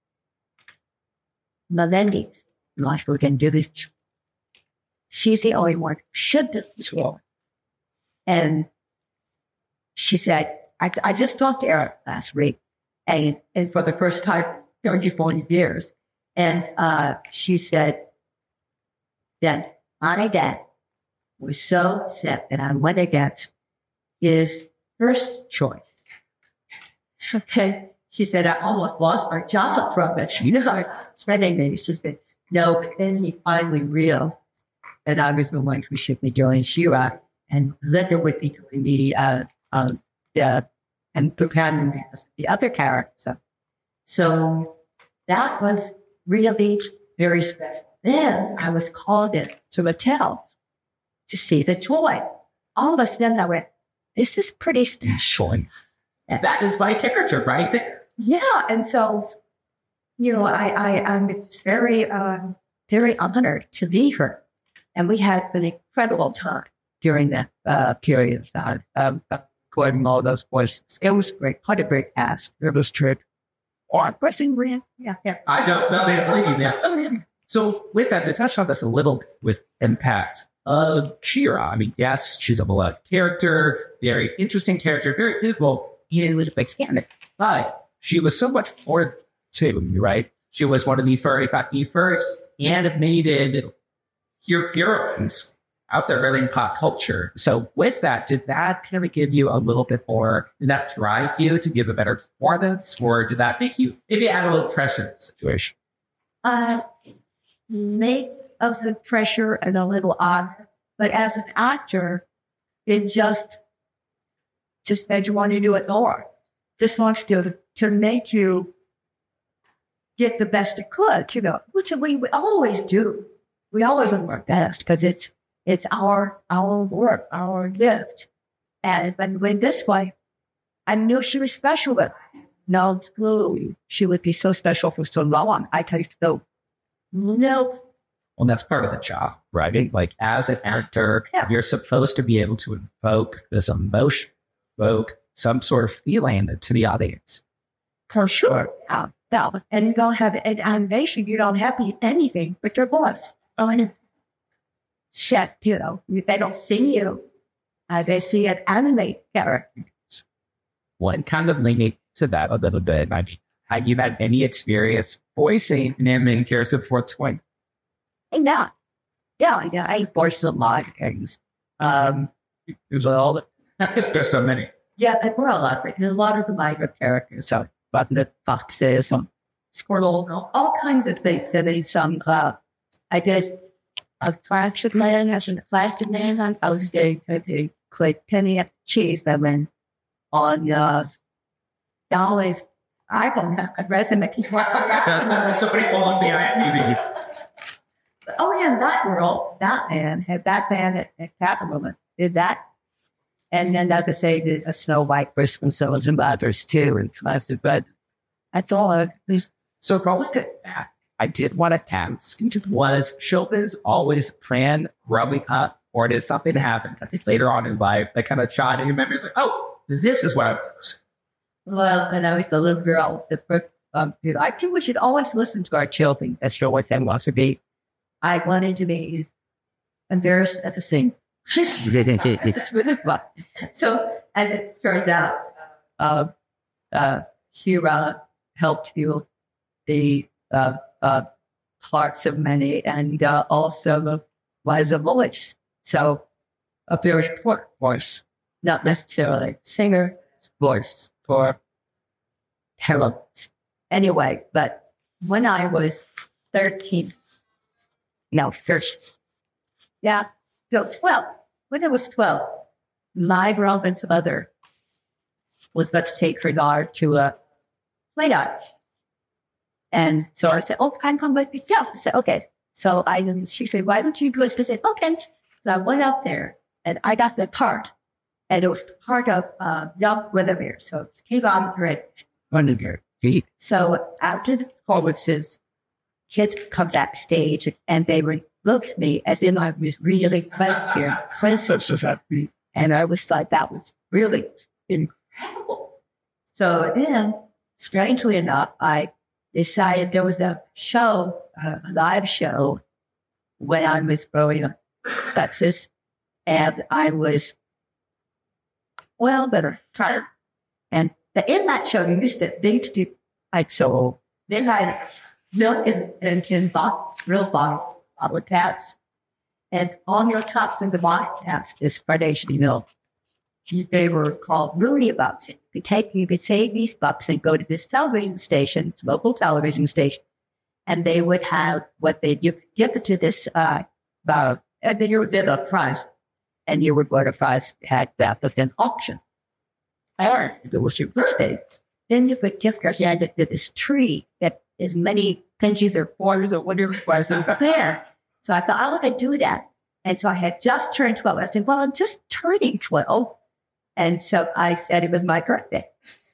Melendez, not who can do this. She's the only one who should do this role. And she said, I, I just talked to Eric last week, and, and for the first time, thirty, forty years. And uh, she said that my dad was so upset that I went against his first choice. Okay. She said, I almost lost my job from it. You know, threatening me. She said, no, but then he finally realized that I was the one who should be doing She-Ra, and Linda would be doing the, uh, uh, the, and preparing me as the other character. So that was really very special. Then I was called in to Mattel to see the toy. All of a sudden I went, this is pretty special. That is my character right there. Yeah. And so, you know, I, I, I'm very, um, very honored to be here. And we had an incredible time during that uh, period of time, um, recording all those voices. It was great. Quite a great cast. It was true. Or pressing brand. Yeah, yeah. I don't know. I believe you now. So with that, to touch on this a little bit with impact of She-Ra. I mean, yes, she's a beloved character, very interesting character, very pivotal in the mechanic, but she was so much more too, right? She was one of the first, in fact, the first animated heroines out there really in pop culture. So with that, did that kind of give you a little bit more, did that drive you to give a better performance, or did that make you maybe add a little pressure in the situation? Uh, make of the pressure and a little odd, but as an actor, it just, just made you want to do it more. Just wants to, to make you get the best it could, you know, which we, we always do. We always do our best because it's, it's our, our work, our gift. And, but with this way, I knew she was special, but no clue she would be so special for so long. I tell you, no, no. Well, that's part of the job, right? Like as an actor, yeah. You're supposed to be able to invoke this emotion, evoke some sort of feeling to the audience. For sure. Yeah. Yeah. And you don't have an animation, you don't have anything but your voice. Oh, and shit, you know, they don't see you. Uh, they see an animated character. What kind of made me to that a little bit. I mean, have you had any experience voicing an animated character before twenty? Yeah. Yeah, yeah, I voiced a lot of things. Um, There's all there's so many. Yeah, I were a lot of a lot of my characters. So, but the foxes, some squirrel, all kinds of things. And then some, uh, I guess, a plastic man, as a plastic man. I was doing a click penny at cheese that went on uh, Dolly's iPhone, a resume. Somebody followed the IMDb. Oh, yeah, that world, Batman had Batman at, at Catwoman did that. And then, as I say, did a Snow White for some Souls and Others too, and classic. But that's all. I, so, probably that I did want to ask was Chopin's always plan growing up, or did something happen? I think later on in life that kind of shot in your memory. It's like, oh, this is what I was. Well, when I was a little girl, the um, I think we should always listen to our children. That's what they want to be. I wanted to be embarrassed at the same. It's really fun. So, as it turned out, uh, uh, Shira helped heal the uh, uh, hearts of many, and uh, also was a voice. So, a very important voice, not necessarily singer, voice for talent. Anyway, but when I was thirteen. No, first. Yeah, so twelve. When I was twelve, my girlfriend's mother was about to take her daughter to a play art. And so I said, oh, can I come with you? Yeah. I said, okay. So I, she said, why don't you go? I said, okay. So I went up there and I got the part. And it was part of uh, Young Windermere. So it came on the Windermere. So after the performances, kids would come backstage and they would look at me as if I was really here, princess of that beat. And I was like, that was really incredible. So then, strangely enough, I decided there was a show, a live show, when I was growing up in Texas. And I was, well, better tired. And in that show, you used to, they used to do, like, so they had milk and, and, and bottle, real bottle, bottle caps. And on your tops of the bottle caps is carnation milk. They were called Rooney Bucks. You could take, you could save these bucks and go to this television station, local television station, and they would have what they, you could give it to this, uh, uh, and then you would get a prize, and you would get a prize had that within auction. Or if it was your birthday, then you put gift cards to this tree that as many pinches or quarters or whatever it was there. So I thought, I want to do that. And so I had just turned twelve. I said, well, I'm just turning twelve. And so I said it was my birthday.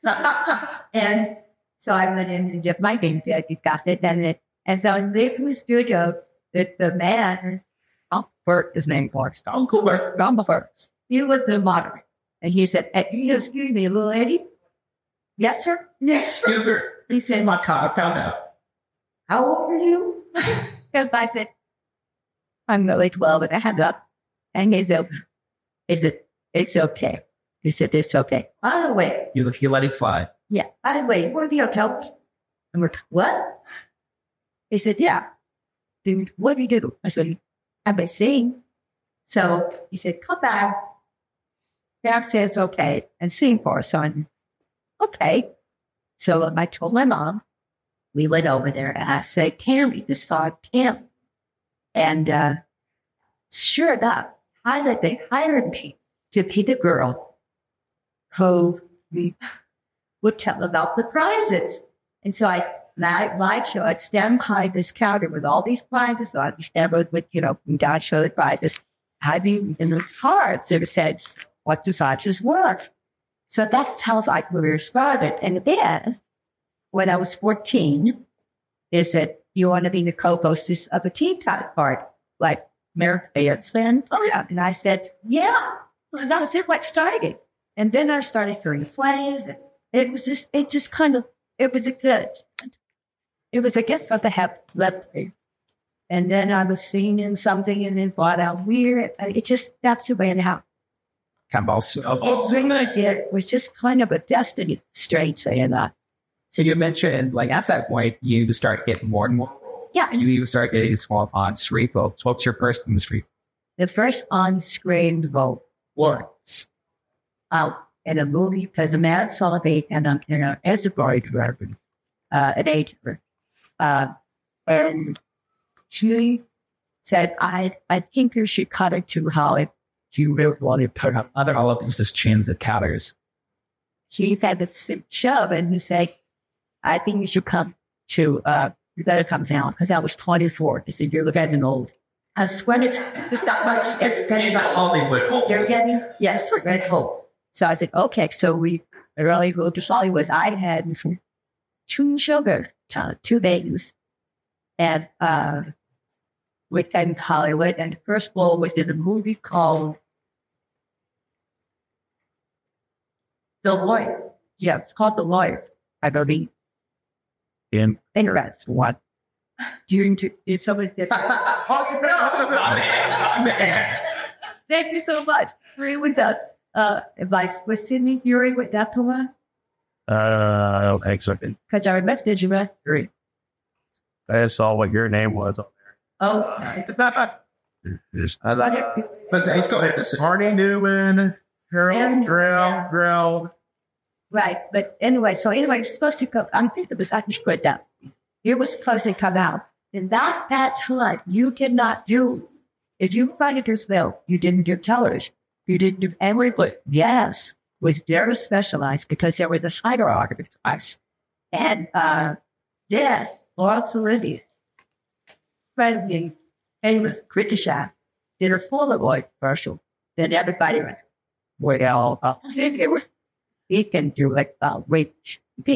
And so I went in and did my name tag. You got it. And, it, and so I was leaving the studio that the man, Uncle Bert, his name was Uncle Bert, Uncle Bert. He was the moderator. And he said, hey, excuse me, little lady. Yes, sir? Yes, yes, sir. He said, my car, I found out. How old are you? Because I said, I'm really twelve, and I hung up. And he said, he said, it's okay. He said, it's okay. By the way. You, you let it fly. Yeah. By the way, what do you tell? And we're, what? He said, yeah. Dude, what do you do? I said, I've been singing. So he said, come back. Dad says, okay, and sing for us, son. Okay. So I told my mom, we went over there, and I said, Tammy, this song, Tammy. And uh, sure enough, hired, they hired me to be the girl who would tell about the prizes. And so I, my, my show, I'd stand behind this counter with all these prizes on. Never would, you know, God show the prizes. I'd be in its hard. So it said, what does prizes worth? So that's how my career started. And then, when I was fourteen, they said, you want to be the co-hostess of a teen type party, like American Dance Band? Oh, yeah. And I said, yeah. Well, that was it, what started. And then I started hearing plays. And it was just, it just kind of, it was a good, it was a gift for the have left me. And then I was singing something and then thought out weird. It just, that's the way it happened. kind of also. It really did. It was just kind of a destiny, straight saying that. So you mentioned, like, at that point, you start getting more and more. Yeah. And you even start getting small on screen folks. What's your first on the street? The first on-screen role was out in a movie because a man saw me and I'm you know, as a boy director, uh, an agent. Uh, and she said, I I think you should cut it to how it, you really want to put up other all of these just transit counters. He had this shove and he said, I think you should come to, uh, you better come down because I was twenty-four. He said, you're getting old. I swear it's, it's not much. It's getting Hollywood. You're getting, yes, we're getting old. So I said, okay. So we really moved to Hollywood. I had two children, two babies. And uh, we came to Hollywood. And the first role was in a movie called The Lawyer. Yeah, it's called The Lawyer, I believe. In Interests one. Do you did somebody say oh, no. Thank you so much. Agree with that uh, advice. Was Sidney Fury with that one? Uh, I don't think so. Because I messaged you, man. Three. I saw what your name was on there. Oh, I like it. Let's go ahead. Marty Newman, Harold Drill, Drill. Right. But anyway, so anyway, it's supposed to come. I'm thinking it was, I can put that. It was supposed to come out. And that, that time, you cannot do, if you find this film, you didn't do television. You didn't do everything. Yes, was very specialized because there was a hierarchy of us. And, uh, yeah, Lawrence Olivier, friendly, famous British actor, did a Polaroid commercial. Then everybody went, well, uh, he can do like uh, rich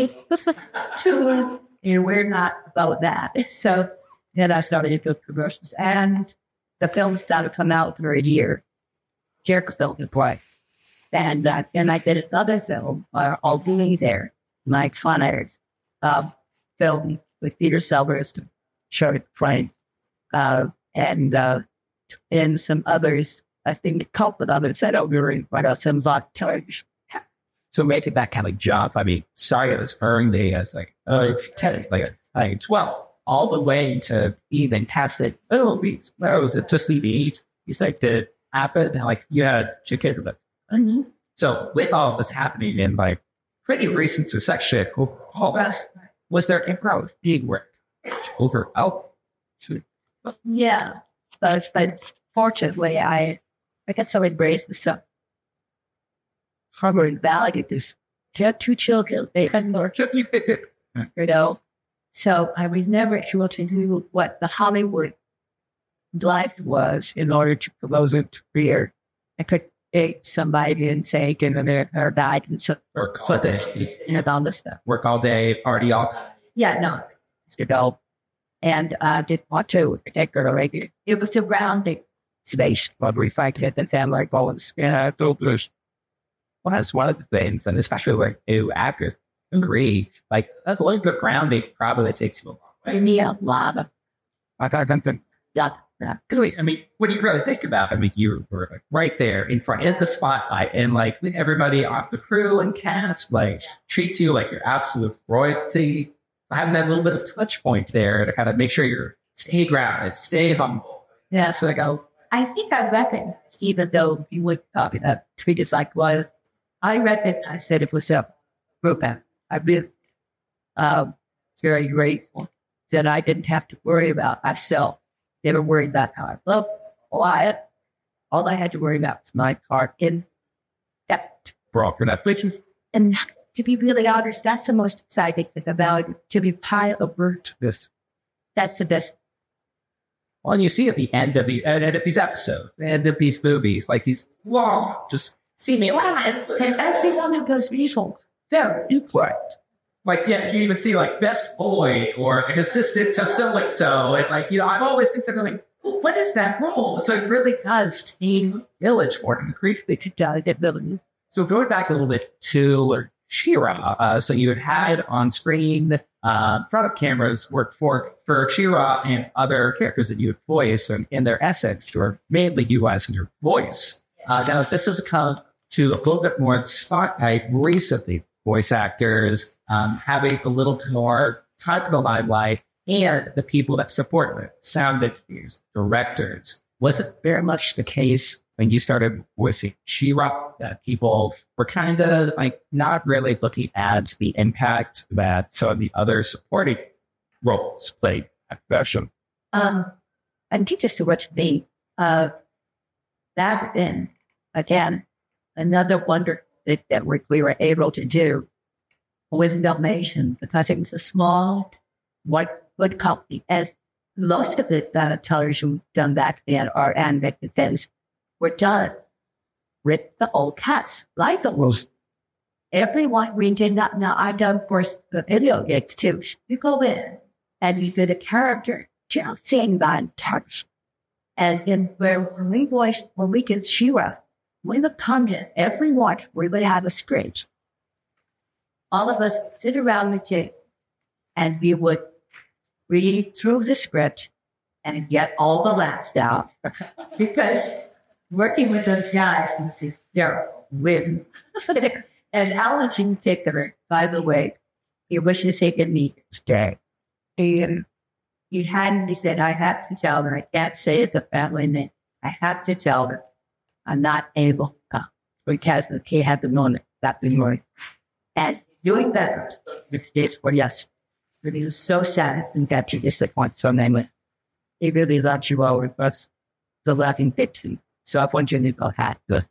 too, and we're not about that. So then I started to do commercials, and the film started to come out for a year. Jericho film to play, and uh, then I did another film, uh, I'll Be There, my twenties um, film with Peter Sellers, Shark Frank, uh, and uh, and some others. I think a couple of others. I don't really write out some lot television. So making that kind of jump, I mean, sorry, it was early as like, uh, ten, like, like twelve, all the way to even past it. Oh, where was it? Just the age. He's like, did happen? Like, you had two kids with it. Mm-hmm. So with all of this happening in like pretty recent succession, oh, was there improv being work over out? Yeah, but but fortunately, I I got so embraced with some Harvard Valley. Just had two children, they had more, you know. So I was never able to do what the Hollywood life was in order to promote a career. I could take somebody and say, get in there or died and so work all day, and all this stuff. Work all day, party all day. Yeah, no, you know. And I uh, didn't want to particularly. It was surrounding space when we fight at the family bones. Yeah, those. Well, that's one of the things, and especially like new actors agree. Like a little bit of grounding probably takes you a long way. Yeah, a lot of. I got something. Yeah. Because I mean, when you really think about it, I mean, you were like right there in front in the spotlight, and like with everybody off the crew and cast, like treats you like your absolute royalty. Having that little bit of touch point there to kind of make sure you're stay grounded, stay humble. Yeah, so I go. I think I recognized, even though you would talk about treat it like was, I recognized that it was a group act. I've been um, very grateful that I didn't have to worry about myself. Never worried about how I loved Wyatt. All I had to worry about was my part in that. Which is, and to be really honest, that's the most exciting thing about it. To be part of this. That's the best. Well, and you see at the end of the end of these episodes, the end of these movies, like these long, just see me laugh. And everyone goes beautiful. Very important. Like, yeah, you even see like best boy or an assistant to so and so, and like, you know, I've always considered like, what is that role? So it really does team village or increase the ability. So going back a little bit to She-Ra, uh, so you had had on screen, uh, front of cameras work for for She-Ra and other characters that you would voice, and in their essence, you are mainly utilizing your voice. Uh, now, this has come to a little bit more spotlight recently. Voice actors um, having a little bit more time in the limelight, and the people that support it, sound engineers, directors. Was it very much the case when you started voicing She-Ra that people were kind of like not really looking at the impact that some of the other supporting roles played at fashion? Um, and just to what me, uh, that then again, another wonder that, that we, we were able to do with Filmation, because it was a small white good company, as most of the uh, television done back then or animated things were done with the old cats, like the wolves. Everyone we did not now I've done of course the video gigs too. You go in and you get a character just seen by touch. And in where when we voiced when we get She-Ra, we would come in every watch, we would have a script. All of us sit around the table and we would read through the script and get all the laughs out. Because working with those guys, they're with. And Alan in particular, by the way, he wishes he could meet today. And he had, he said, I have to tell her, I can't say it's a family name. I have to tell her I'm not able to come because he had the moment that the morning. And doing better, if it's for yes. But he was so sad and got you disappointed. So then he really loved you all with us, the laughing victory. So I want you to go hat the.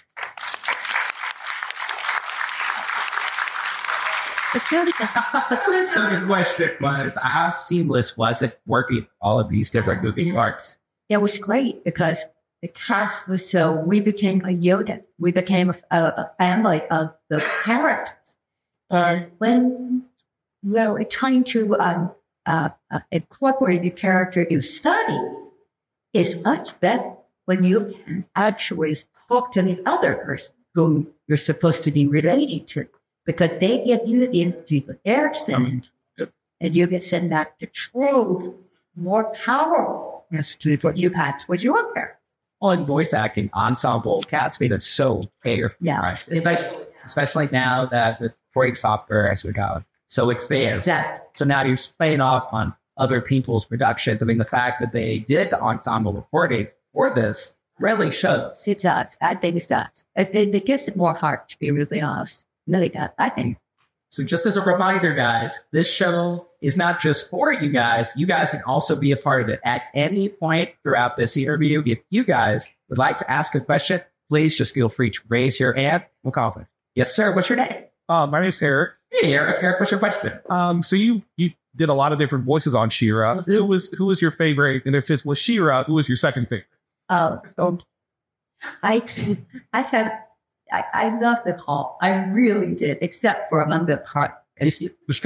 So the question was, how seamless was it working all of these different moving parts? It was great because the cast was so, we became a unit. We became a, a, a family of the characters. And when you know, trying to um, uh, uh, incorporate the character you study is much better when you can actually talk to the other person who you're supposed to be relating to, because they give you the energy that they're sending, and you get sent back to truth, more powerful as to what you've had with your character. On voice acting, ensemble cast made it so powerful. Yeah. Right? Especially, especially now that the voice software, as we call it, so expands. Exactly. So now you're playing off on other people's productions. I mean, the fact that they did the ensemble recording for this really shows. It does. I think it does. It, it, it gives it more heart, to be really honest. No, it does. I think. So just as a reminder, guys, this show is not just for you guys. You guys can also be a part of it at any point throughout this interview. If you guys would like to ask a question, please just feel free to raise your hand. We'll call it. Yes, sir. What's your name? Uh, my name's Eric. Hey, Eric. Eric, what's your question? Um, so you you did a lot of different voices on She-Ra. Who was who was your favorite? And if it was She-Ra, who was your second favorite? Oh, so I I have I, I love the call. I really did, except for among the part. She,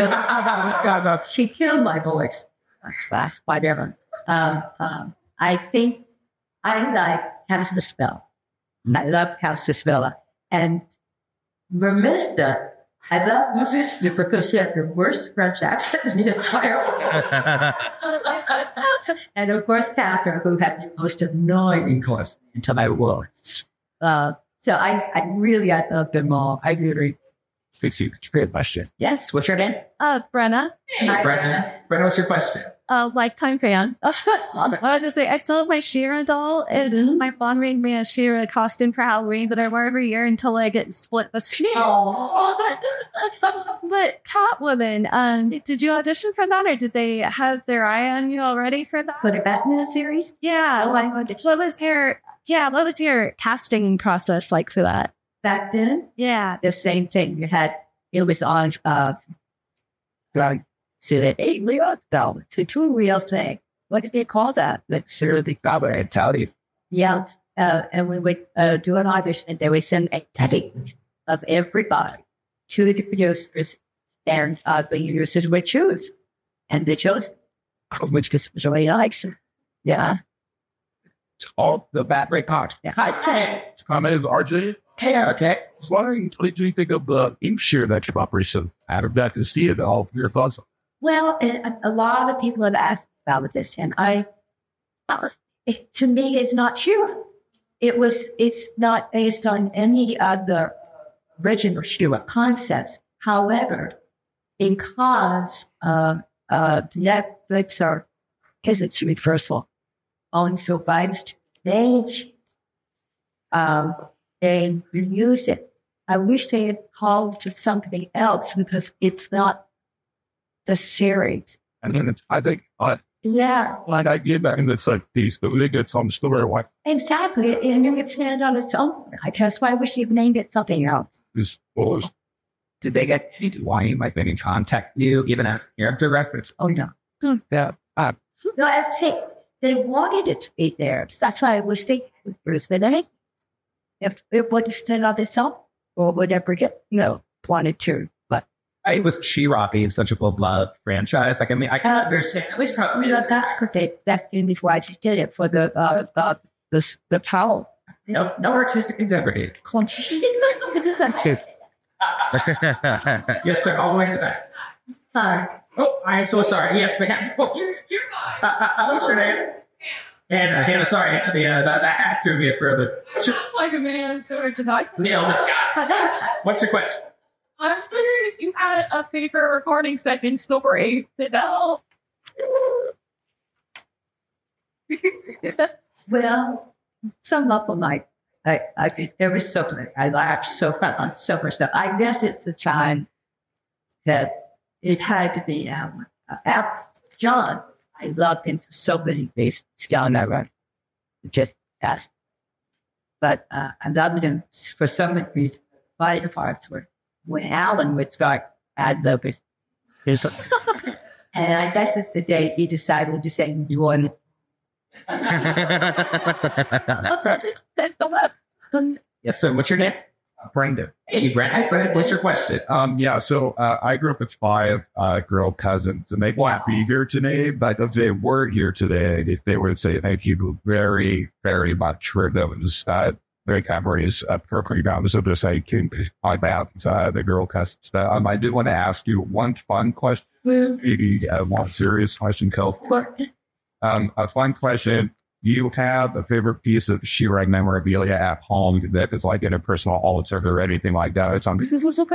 she killed my voice. That's whatever. Um, um, I think I like House the Spell. I love House the Spell. And Vermista, I love Vermista because she had the worst French accent in the entire world. And of course, Catherine, who has the most annoying voice into my words. Uh, so I, I really, I love them all. I really. Great question. Yes. What's your name? Uh, Brenna. Hey, Brenna. Brenna, what's your question? Uh, lifetime fan. I wanted to say, I still have my She-Ra doll, and mm-hmm. my mom made me a She-Ra costume for Halloween that I wear every year until I get split the skin. Oh. But Catwoman, um, did you audition for that, or did they have their eye on you already for that? For the Batman series? Yeah. Oh, what, I auditioned. what was your, yeah, what was your casting process like for that? Back then? Yeah. The same thing. You had, it was on, uh, like, so that eight real dollars. It's a true real thing. What did they call that? Like, seriously, probably I tell you. Yeah. Uh, and we would uh, do an audition, and they would send a tape of everybody to the producers, and uh, the producers would choose. And they chose, which was really nice. Yeah. It's all the bad report. Yeah. Hi, Ted. My name is R J. Hey, okay. I was wondering, what did you think of the ink shear that you bought recently? I haven't got to see it all. Your thoughts on it? Well, a, a lot of people have asked about this, and I, it, to me, it's not She-Ra. it was, it's not based on any other original She-Ra concepts. However, because uh, uh, Netflix or because it's Universal only survives to change, um, they reuse it. I wish they had called to something else because it's not the series. And then I think, uh, yeah, like I get back, and it's like these, but they get some story like exactly, and you can stand on its own. I guess why wish you'd named it something else. this. Was, Did they get any why might they contact you even as character reference? Oh no, yeah. Uh, no, I say they wanted it to be theirs. That's why I was thinking with Bruce Banner. If it would stand on its own, or would ever get you know wanted to, but I with She-Ra being such a beloved franchise, like I mean, I can understand at least probably you know, that's great. That's the reason why I just did it for the uh, uh the the power. No, no artistic integrity. Yes, sir. All the way to the back. Hi. Oh, I am so sorry. Yes, ma'am. Oh, uh, uh, what's your name? Hannah. Hannah, sorry. The, uh, the, the hat threw me through the... What's your... Like a man, so tonight. Neil, what's your question? I was wondering if you had a favorite recording second story to tell. Well, some of them I, I, I, there was so many. I laughed so on so much stuff. I guess it's the time that it had to be um, uh, John. I loved him for so many reasons. John, I wrote just asked, but uh, I loved him for so many reasons. My parts were when Alan would start ad libbing, and I guess it's the day he decided to say you want. Yes, sir. What's your name? Brandon. Hey, Brandon. What's your question? Um, yeah, so uh, I grew up with five uh, girl cousins, and they won't be here today. But if they were here today, if they would say thank you very, very much for those uh, very kind words uh, perfectly down. So just say can about uh, the girl cousins. Uh, um, I did want to ask you one fun question, maybe uh, one serious question, Kel. Um, a fun question. You have a favorite piece of She-Ra memorabilia at home that is like in a personal altar or anything like that? It's on.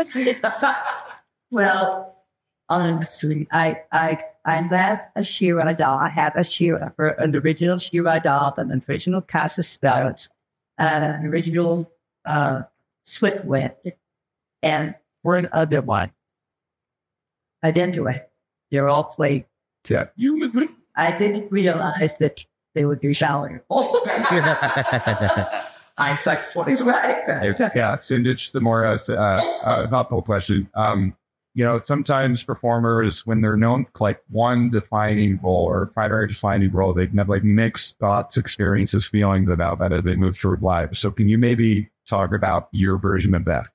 Well, honestly, I I I have a She-Ra doll. I have a She-Ra for an original She-Ra doll, an original cast of spells, uh, an original uh, Swiftwind, and one other one. I didn't do it. They're all played. Yeah, you. I didn't realize that they would be showering. Isaac's what is right. Yeah, so it's the more uh, uh, thoughtful question. Um, you know, sometimes performers, when they're known for like one defining role or primary defining role, they can have like mixed thoughts, experiences, feelings about that as they move through life. So can you maybe talk about your version of that?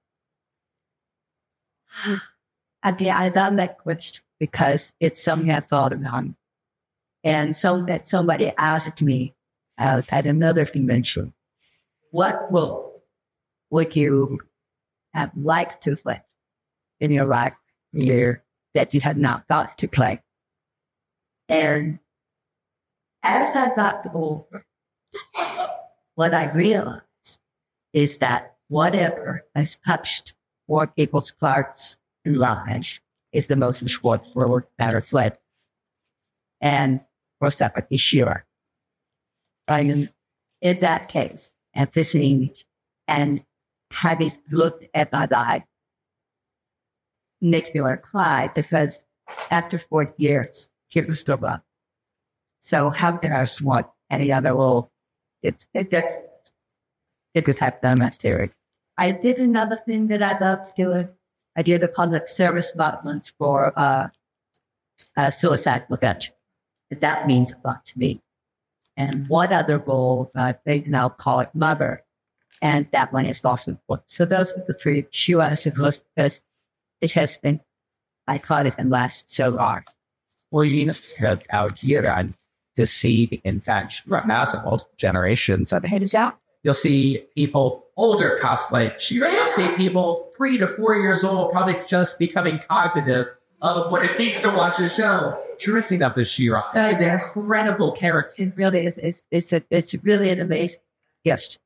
Again, I love that question because it's something I thought about. And so that somebody asked me uh, at another convention, what will, would you have liked to play in your life year that you had not thought to play? And as I got older, what I realized is that whatever has touched more people's hearts and lives is the most important word that are fled. And was that with She-Ra? I mean, in that case, at this age, and having looked at my life, makes me want to cry because after forty years, he was still up. So how dare I want any other role? It, it just, it just have done that series. I did another thing that I loved doing. I did a public service announcement for uh, uh, suicide prevention. That means a lot to me. And one other role, uh, they now call it mother. And that one is also important. So those are the three She-Ra because it has been, I thought it can last so long. Well, you know, out here and to see, in fact, massive multiple generations of hands out. You'll see people older cosplay She-Ra. You'll see people three to four years old probably just becoming cognitive of what it takes to watch a show. Dressing up as She-Ra. It's an incredible character. It really is. It's, it's, a, it's really an amazing gift.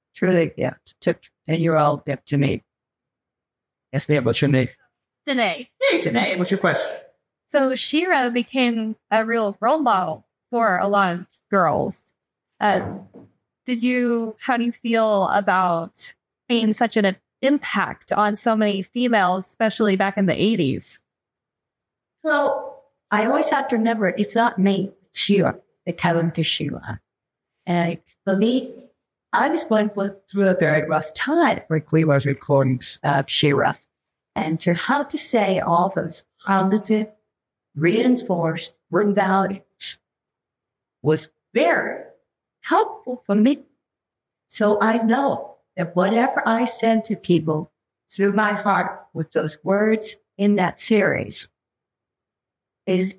truly a gift. Took ten-year-old gift to me. Yes, ma'am. What's your name? Danae. Hey, Danae. What's your question? So She-Ra became a real role model for a lot of girls. Uh, did you, how do you feel about being such an impact on so many females, especially back in the eighties? Well, I always have to remember it's not me, She-Ra, that came to She-Ra. And for me, I was going through a very rough time when we were recording uh, She-Ra. And to have to say all those positive, reinforced word values was very helpful for me. So I know that whatever I send to people through my heart with those words in that series is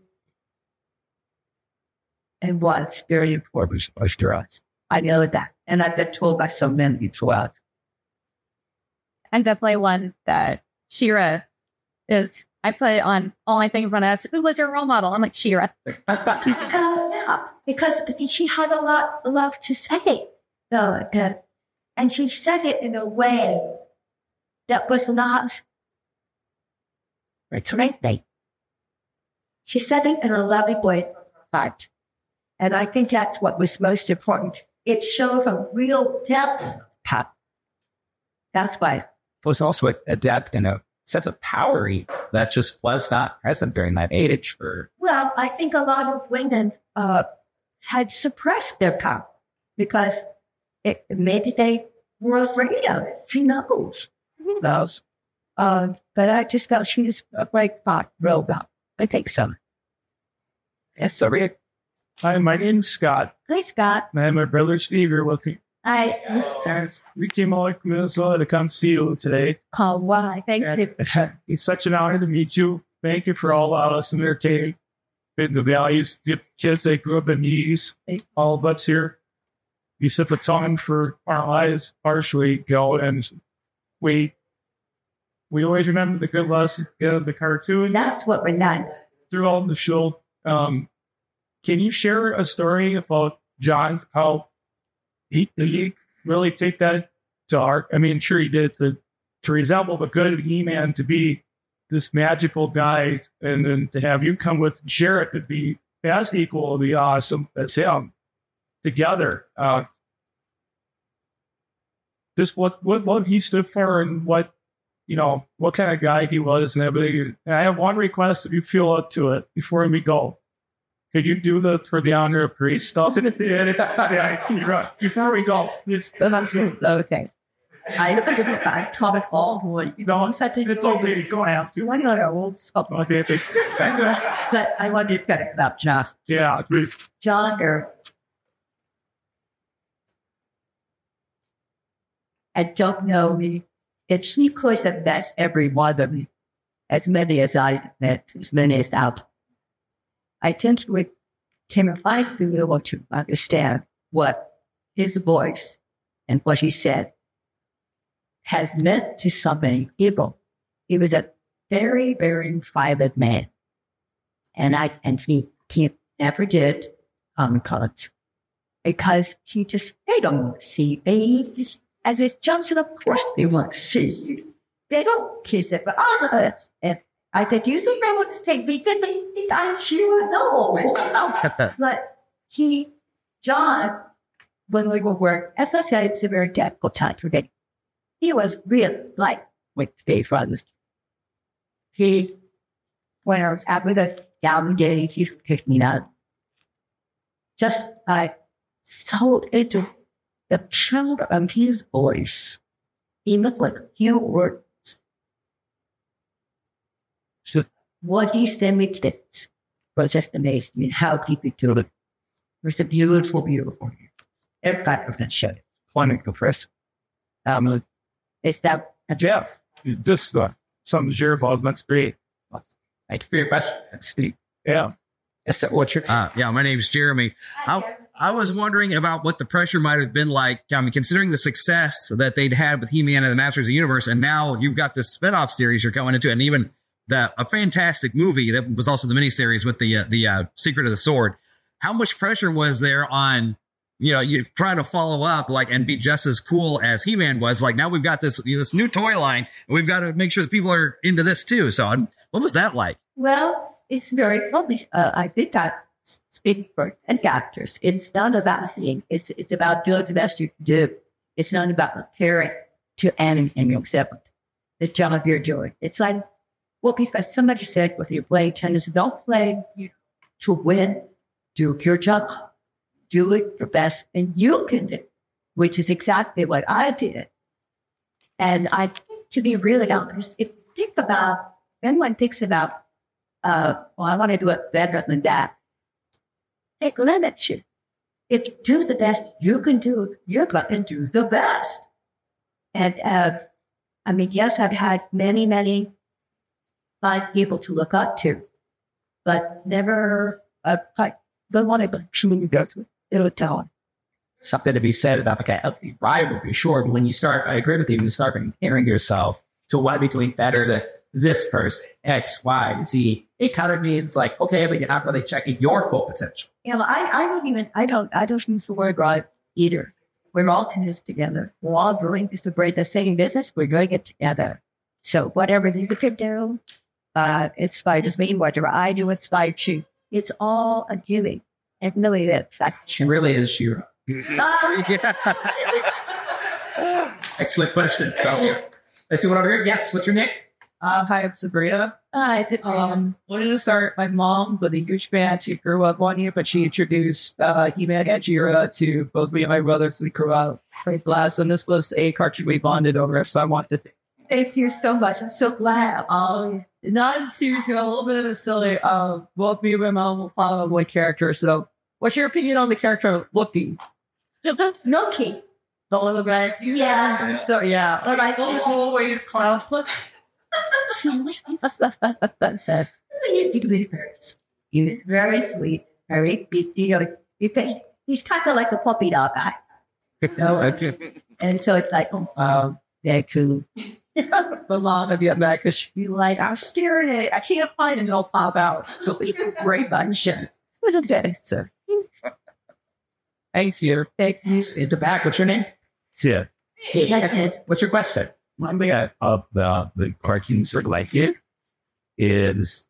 and was very important to us. I know that. And I've been told by so many throughout. I'm definitely one that She-Ra is, I put it on all my things in front of us. Who was your role model? I'm like, She-Ra. uh, yeah, because she had a lot of love to say. Uh, uh, and she said it in a way that was not threatening. She said it in a loving way, but, and I think that's what was most important. It showed a real depth. That's why. It was also a depth and a sense of power that just was not present during that age. For Well, I think a lot of women uh, had suppressed their power because it, maybe they were afraid of it. Who knows? Who knows? Uh, but I just felt she was a great thought, real about. I think so. Yes, sorry. Hi, my name's Scott. Hi, Scott. I have my brother Steve here with me. Hi, sir. We came all from Minnesota to come see you today. Oh, why? Thank and you. It's such an honor to meet you. Thank you for all allowing us to entertain in the values. The kids that grew up in the eighties, all of us here. You set the tone for our lives partially, Joe, and we we always remember the good lessons of the cartoon. That's what we done. Throughout the show. Um, can you share a story about John, how he, he really take that to heart? I mean, sure he did to, to resemble the good He-Man to be this magical guy, and then to have you come with Jarrett to be as equal to be awesome as him together. Uh, just what, what, what he stood for and what, you know, what kind of guy he was and everything. And I have one request if you feel up to it before we go. Could you do the for the honor of priest stuff? Yeah, you're right. Before we go, it's okay. I look at it, I taught it all boy. You know, it's okay. It's okay. You don't have to. Why not? I won't stop. Okay. But I want to get it about John. Yeah. John, or I don't know me. If he could have met every one of me, as many as I met, as many as out. I think we can might be able to understand what his voice and what he said has meant to so many people. He was a very, very private man. And I and he he never did uncut because he just they don't want to see me. As it jumps, of course they want to see you. They don't kiss it, but all of us. And I said, you think they would say, we did think I'm sure no. But he, John, when we were working, as I said, it's a very difficult time for me. He was really like with gay friends. He, when I was having a down day, he picked me up. Just I so into the sound of his voice. He looked like few words. So what he said me did was just amazing how he could do it. It was a beautiful, beautiful. Everybody of that show. Wonderful press. Um, it's that Jeff. This uh, something Sheriff of that's great. Thank you for your question, Steve. Yeah. Yes, what's your uh, yeah, my name's Jeremy. I, I was wondering about what the pressure might have been like, I mean, considering the success that they'd had with He-Man and the Masters of the Universe, and now you've got this spinoff series you're going into, and even the a fantastic movie that was also the miniseries with the uh, the uh, Secret of the Sword. How much pressure was there on you know, you're trying to follow up like and be just as cool as He-Man was. Like now we've got this this new toy line, and we've got to make sure that people are into this too. So, what was that like? Well, it's very funny. Uh, I think I speak for adapters. It's not about seeing. It's it's about doing the best you can do. It's not about comparing to anything except the job you're doing. It's like, well, because somebody said, when you play tennis, don't play to win. Do your job. Do it the best and you can do, which is exactly what I did. And I think, to be really honest, if you think about, anyone thinks about, uh, well, I want to do it better than that, it limits you. If you do the best you can do, you're going to do the best. And, uh, I mean, yes, I've had many, many fine people to look up to, but never, uh, I don't want to truly go through. It'll tell him. Something to be said about like a healthy rivalry, sure. But when you start, I agree with you, when you start comparing yourself to what be doing better than this person, X, Y, Z, it kind of means like, okay, but you're not really checking your full potential. You know, I, I don't even, I don't, I don't use the word right either. We're all in this together. We're all doing this to break the same business. We're doing it together. So whatever these can do, uh, inspires me. Whatever I do inspires you. It's all a giving. It really is. She really is She-Ra. Excellent question. So, let's see what over here. Yes, what's your name? Uh, hi, I'm Sabrina. Hi. Um, wanted to start. My mom was a huge fan. She grew up on you, but she introduced uh, He-Man and She-Ra to both me and my brothers. We grew up great blast, and this was a cartoon we bonded over. So I wanted to thank you so much. I'm so glad. Um, not seriously, a little bit of a silly. Um, both me and my mom will follow one character. So, what's your opinion on the character Loki? Loki. The little guy? Yeah. So, yeah. All right. He's always clown. That's sad. He's very sweet. Very, you know, he's kind of like a puppy dog guy. You know? And so it's like, oh, um, yeah, cool. My mom would get mad because she'd be like, I'm staring at it. I can't find it. And it'll pop out. So it's a great function. But okay, so. Thanks, here. Thanks. In the back, what's your name? Yeah. Hey, what's your question? One thing I, of the, the cartoons that like it is,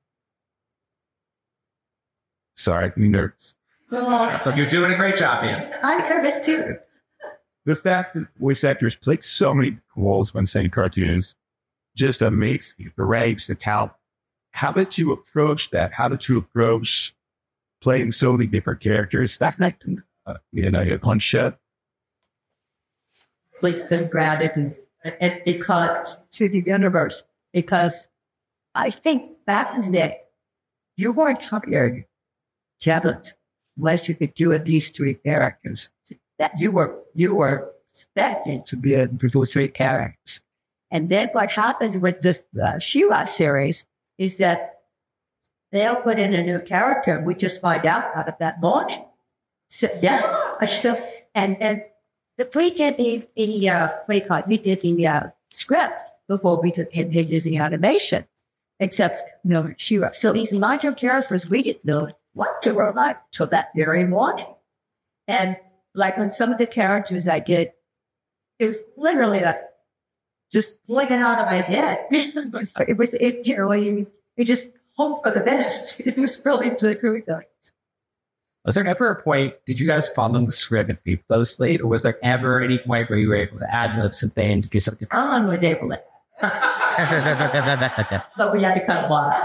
sorry, I'm nervous. Oh, you're doing a great job, man. I'm nervous too. The fact that voice actors play so many roles when saying cartoons just amazes me. The range, the talent. How did you approach that? How did you approach playing so many different characters? That like, uh, you know, a punch shot. Like the grounded and, and it caught to the universe because I think back in the day, you weren't comparing talent unless you could do at least three characters. That you were you were expected to be able to do three characters. And then what happened with this uh, She-Ra series is that they'll put in a new character and we just find out out of that launch. So, yeah, I still, and, and the we did the, the uh, what do you call it? We did the uh, script before we could hit the animation, except, you know, She-Ra. So these larger characters, we didn't know what they were like till that very morning. And like on some of the characters I did, it was literally like just blinking out of my head. It was, it, you know, you, you just hope for the best. It was really the great things. Was there ever a point, did you guys follow the script pretty closely, or was there ever any point where you were able to add libs and things, do something? I was able to. But we had to cut a lot.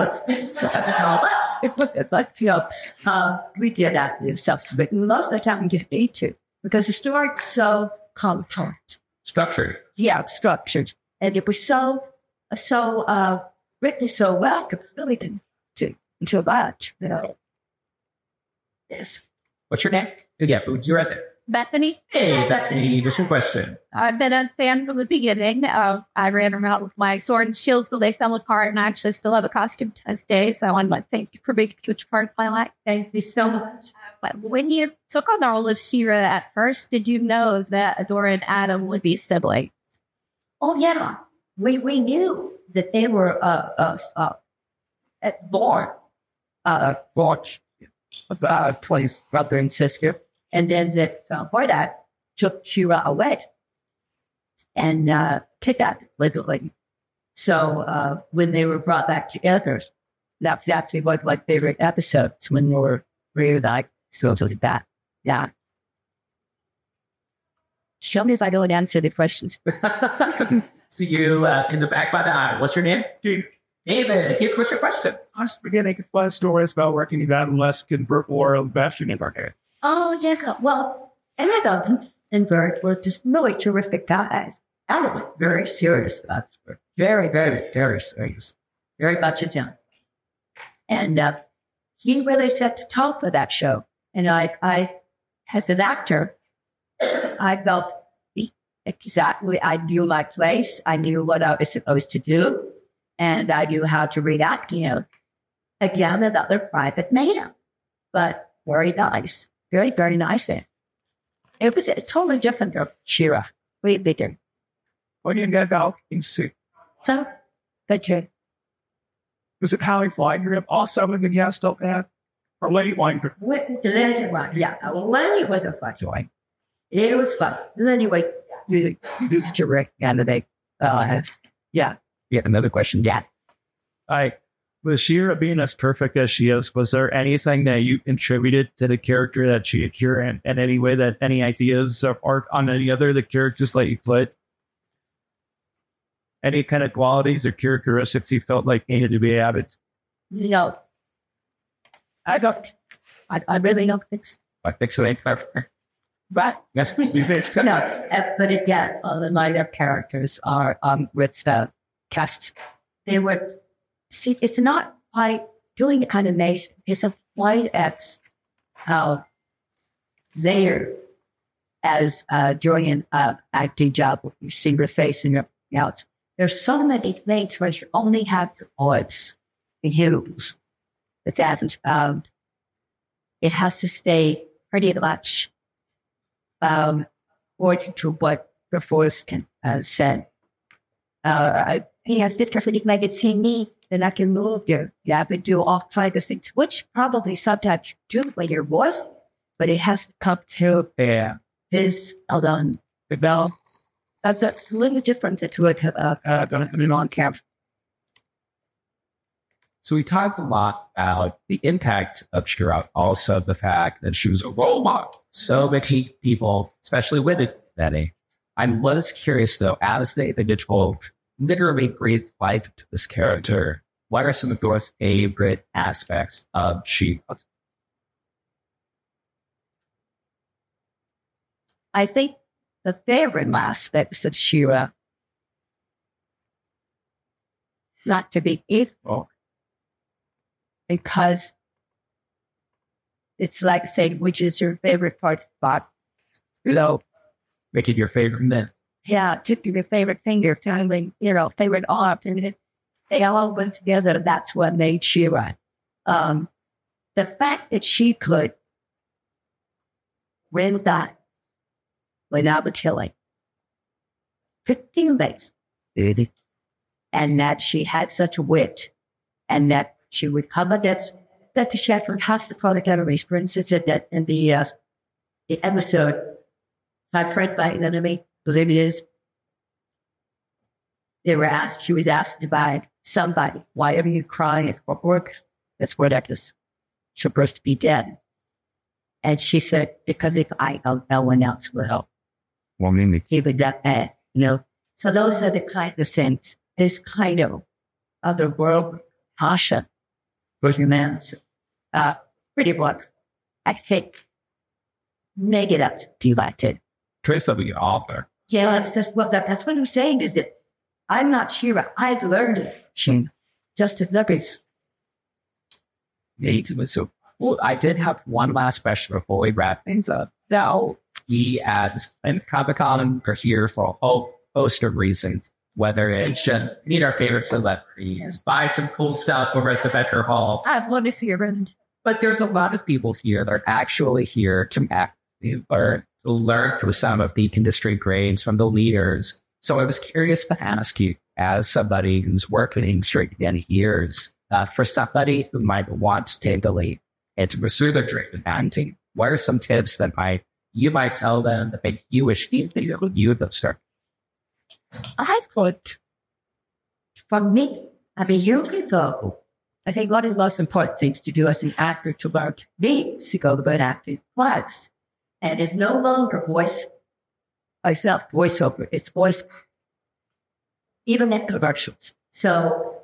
But, you know, um, we did add new stuff, but most of the time we didn't need to because the story was so compact. Structured. Yeah, structured. And it was so, so, uh, written so well, it really didn't do, do much, you know. Yes. What's your name? Yeah, you're right there. Bethany. Hey, Bethany, what's your question? I've been a fan from the beginning. Uh, I ran around with my sword and shield till they fell apart, and I actually still have a costume to this day. So I want to thank you for being a huge part of my life. Thank you so much. But when you took on the role of She-Ra at first, did you know that Adora and Adam would be siblings? Oh, yeah. We we knew that they were uh, uh, uh, born, uh, born, uh, twice brother and sister. And then the uh, Hordak took She-Ra away and uh, kidnapped her, literally. So uh, when they were brought back together, that's actually one of my favorite episodes when they were reunited. So like that. Yeah. Show me if I don't answer the questions. See you uh, in the back by the eye. What's your name? Keith. David, Keith, what's your question? I was beginning fun stories about working in Adolescent and Burt War and Bastion in Barcade. Oh, yeah. Well, and I thought him and Bert were just really terrific guys. Alan was very serious about it. Very, very, very serious. Very much a gentleman. And uh, he really set the tone for that show. And I, I, as an actor, I felt exactly, I knew my place. I knew what I was supposed to do. And I knew how to react, you know. Again, another private man. But very nice. Very, very nice. It was a totally different from She-Ra. Way bigger. What do you get out in see? So, but you. Was it Hallie Flygrim also in the guest of that? Or Lady Flygrim? Lady Flygrim, yeah. Lenny was a fun joy. It was fun. And anyway, you do direct candidate. Uh, yeah. Yeah, another question. Yeah. I with She-Ra being as perfect as she is, was there anything that you contributed to the character that she here in, in any way, that any ideas or art on any other the characters that you played? Any kind of qualities or characteristics you felt like needed to be added? No. I don't. I, I really don't think so. I think so. Ain't clever. But, yes, no, uh, but again, all the minor characters are um, with the cast. They were, see, it's not quite doing the kind of amazing. It's a quite as how there as uh, during an uh, acting job, you see your face and your else. There's so many things where you only have the voice, the hues. It doesn't, um, it has to stay pretty much um, according to what the voice can uh, send. Uh, I, he has different, you can make it see me, then I can move you. You have to do all kinds of things, which probably sometimes you do when you're voice, but it has to come to yeah. his, hold on, develop. That's a little different to it, uh, uh, on camp. So we talked a lot about the impact of She-Ra, also the fact that she was a role model. So many people, especially women, that age. I was curious, though, as the individual literally breathed life to this character, what are some of your favorite aspects of She-Ra? I think the favorite aspects of She-Ra, not to be equal, because it's like saying, which is your favorite part of the body? You know, make it your favorite myth. Yeah, pick your favorite finger, family, you know, favorite arm, and it, they all went together. That's what made She-Ra. Um, the fact that she could win that without killing, fifteen days, and that she had such a wit, and that she would come against that the shepherd half the product enemies. For instance, in, that, in the uh, the episode, "My Friend, My Enemy," believe it is, they were asked. She was asked by somebody, "Why are you crying at work?" That's where that is supposed to be dead. And she said, "Because if I don't, no one else will help." Well, I mean, he would not bad, you know. So those are the kind of things. This kind of otherworld passion for humanity. Uh, pretty much, I think, make it up to you like it. Trace of the author. Yeah, it's just, well, that, that's what I'm saying is that I'm not She-Ra. I've learned it. She, just as others. Yeah, so well, I did have one last question before we wrap things up. Now, we at Comic-Con are here for a whole host of reasons, whether it's just meet our favorite celebrities, buy some cool stuff over at the Becker Hall. I want to see your friend. But there's a lot of people here that are actually here to act or to learn from some of the industry grades from the leaders. So I was curious to ask you, as somebody who's worked in the industry for many years, uh, for somebody who might want to take the lead and to pursue their dream of acting, what are some tips that might you might tell them that make you wish you you them start? I thought, for me, I mean, you can go. I think one of the most important things to do as an actor to learn techniques to go to an acting class. And it's no longer voice, it's not voiceover, it's voice, even in commercials. So,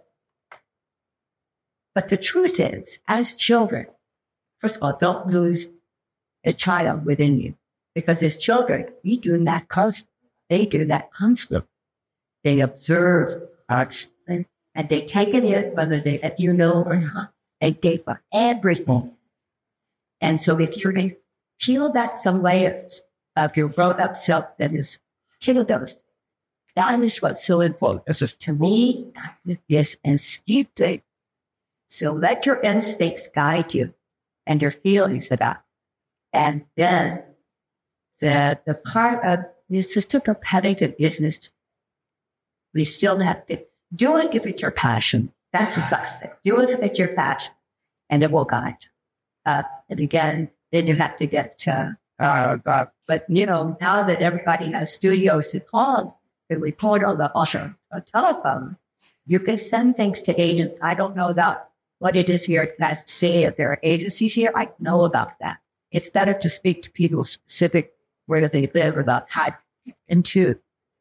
but the truth is, as children, first of all, don't lose a child within you. Because as children, we do that constantly. They do that constantly. They observe constantly, and they take it in, whether they let you know or not. They take for everything. And so if you're going to peel back some layers of your grown-up self that is killed those, that is what's so important. This is, to me, yes, and steeped it. So let your instincts guide you and your feelings about it. And then the, the part of this is too competitive business. We still have to do it if it's your passion. That's the best thing. Do it if it's your passion, and it will guide you. Uh, and again, then you have to get, uh, uh, uh, but you know, now that everybody has studios at home, and we put on the on a telephone, you can send things to agents. I don't know about what it is here at say if there are agencies here. I know about that. It's better to speak to people specific where they live about how into,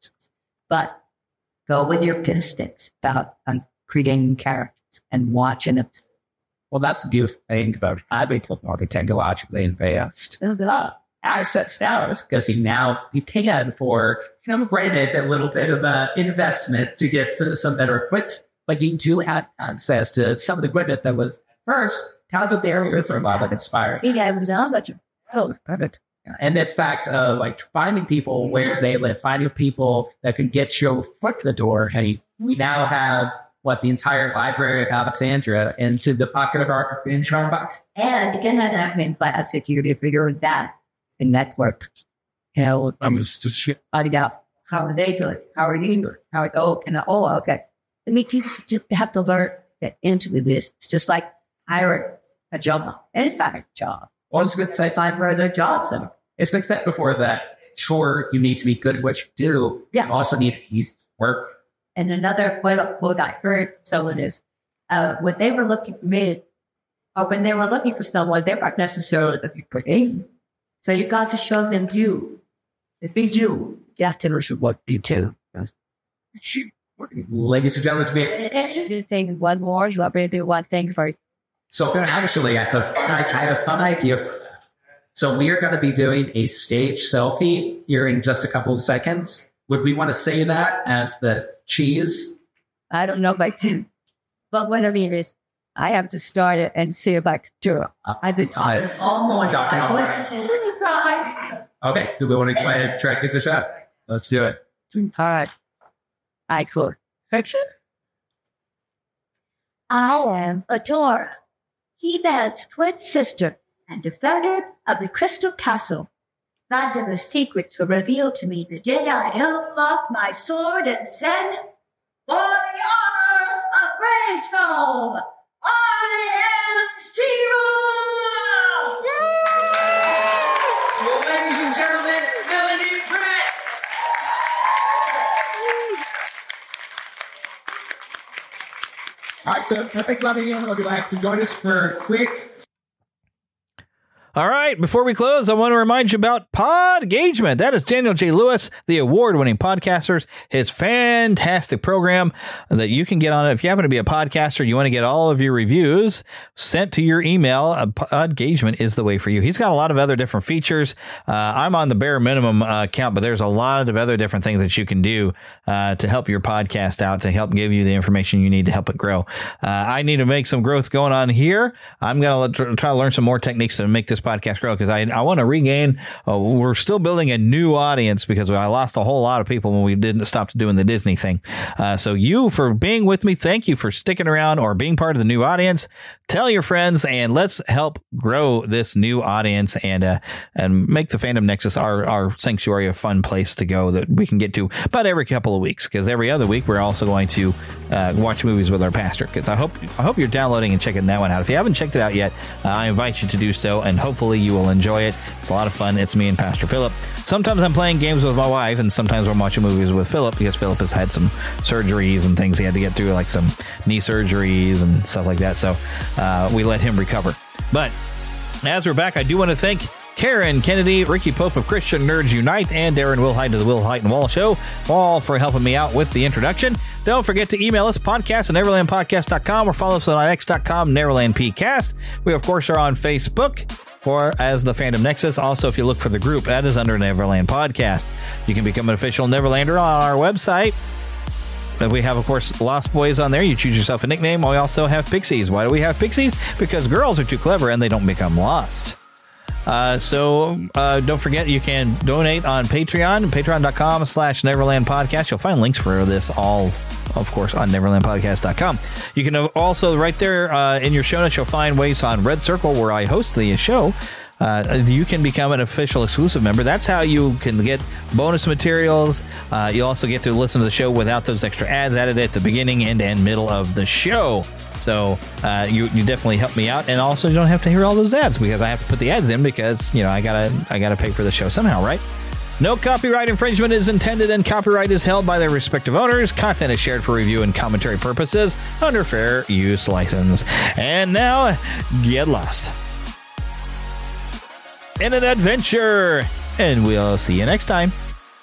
but go with your instincts about um, creating characters and watching them. Well, that's the beautiful thing about having more technologically advanced assets now, because you now you can for, you know, granted a little bit of an investment to get some, some better equipment, but you do have access to some of the equipment that was first kind of a barrier for a lot of inspiring. Yeah, it was oh, perfect. And in fact, uh, like finding people where they live, finding people that can get your foot to the door. Hey, we now have what the entire library of Alexandria into the pocket of our in Toronto. And again, I admin class, if you figure that the network, you know, I'm just finding out how are they doing? How are you doing? How oh, can I, oh, okay. I mean, you just have to learn that into this. It's just like hiring a job, any kind of job. Well, it's good to say find where the jobs are. It's been said before that, sure, you need to be good at what you do. Yeah. You also need to easy work. And another quote, quote I heard, so it is, uh, when they were looking for me, or when they were looking for someone, they weren't necessarily looking for me. So you got to show them you. If it's you, you have to show what you do. Ladies and gentlemen, to me. You think one more, you want me to do one thing for you. So actually, I have, I have a fun idea for that. So we are going to be doing a stage selfie here in just a couple of seconds. Would we want to say that as the cheese? I don't know if I can. But what I mean is, I have to start it and see if I can do it. I've been talking all morning. Okay, do we want to go ahead and try to get this out? Let's do it. All right. I could. I am Adora, He-Man's twin sister and defender of the Crystal Castle. Finding the secrets were revealed to me the day I held aloft my sword and said, for the honor of Grayskull, I am Zero! Well, ladies and gentlemen, Melanie Brett! All right, so Epic Loving You will be back to join us for a quick. All right, before we close, I want to remind you about Podgagement. That is Daniel J. Lewis, the award-winning podcaster, his fantastic program that you can get on it. If you happen to be a podcaster, you want to get all of your reviews sent to your email, Podgagement is the way for you. He's got a lot of other different features. Uh, I'm on the bare minimum uh, account, but there's a lot of other different things that you can do uh, to help your podcast out, to help give you the information you need to help it grow. Uh, I need to make some growth going on here. I'm going to try to learn some more techniques to make this podcast grow, because I, I want to regain, uh, we're still building a new audience because I lost a whole lot of people when we didn't stop doing the Disney thing. Uh, so you for being with me, thank you for sticking around or being part of the new audience. tell your friends, and let's help grow this new audience and uh, and make the Fandom Nexus our, our sanctuary, a fun place to go that we can get to about every couple of weeks. Because every other week we're also going to uh, watch movies with our pastor. Because I hope I hope you're downloading and checking that one out. If you haven't checked it out yet, uh, I invite you to do so, and hopefully you will enjoy it. It's a lot of fun. It's me and Pastor Philip. Sometimes I'm playing games with my wife, and sometimes I'm watching movies with Philip because Philip has had some surgeries and things he had to get through, like some knee surgeries and stuff like that. So uh, we let him recover. But as we're back, I do want to thank Karen Kennedy, Ricky Pope of Christian Nerds Unite, and Darren Wilhite of the Wilhite and Wall Show, all for helping me out with the introduction. Don't forget to email us, podcast at neverland podcast dot com, or follow us on x dot com, NeverlandPcast. We, of course, are on Facebook for as the Fandom Nexus. Also, if you look for the group, that is under Neverland Podcast. You can become an official Neverlander on our website. We have, of course, Lost Boys on there. You choose yourself a nickname. We also have Pixies. Why do we have Pixies? Because girls are too clever and they don't become lost. Uh, so uh, don't forget, you can donate on Patreon, patreon.com slash Neverland Podcast. You'll find links for this all, of course, on neverland podcast dot com. You can also, right there uh, in your show notes, you'll find ways on Red Circle, where I host the show. Uh, you can become an official exclusive member. That's how you can get bonus materials. Uh, you also get to listen to the show without those extra ads added at the beginning and, and middle of the show. So uh, you you definitely help me out, and also you don't have to hear all those ads because I have to put the ads in because you know I gotta I gotta pay for the show somehow, right? No copyright infringement is intended, and copyright is held by their respective owners. Content is shared for review and commentary purposes under fair use license. And now, get lost in an adventure, and we'll see you next time.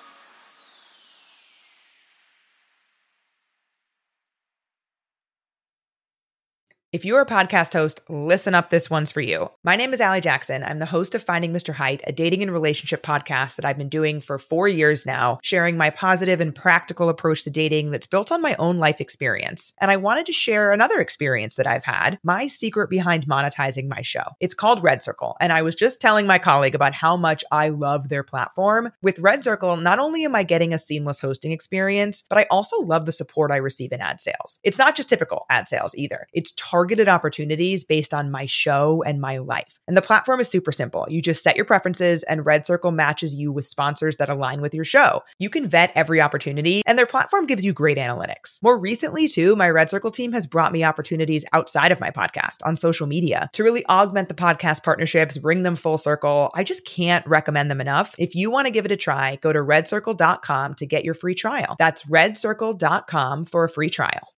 If you're a podcast host, listen up, this one's for you. My name is Allie Jackson. I'm the host of Finding Mister Height, a dating and relationship podcast that I've been doing for four years now, sharing my positive and practical approach to dating that's built on my own life experience. And I wanted to share another experience that I've had, my secret behind monetizing my show. It's called Red Circle, and I was just telling my colleague about how much I love their platform. With Red Circle, not only am I getting a seamless hosting experience, but I also love the support I receive in ad sales. It's not just typical ad sales either. It's targeted targeted opportunities based on my show and my life. And the platform is super simple. You just set your preferences, and Red Circle matches you with sponsors that align with your show. You can vet every opportunity, and their platform gives you great analytics. More recently, too, my Red Circle team has brought me opportunities outside of my podcast on social media to really augment the podcast partnerships, bring them full circle. I just can't recommend them enough. If you want to give it a try, go to red circle dot com to get your free trial. That's red circle dot com for a free trial.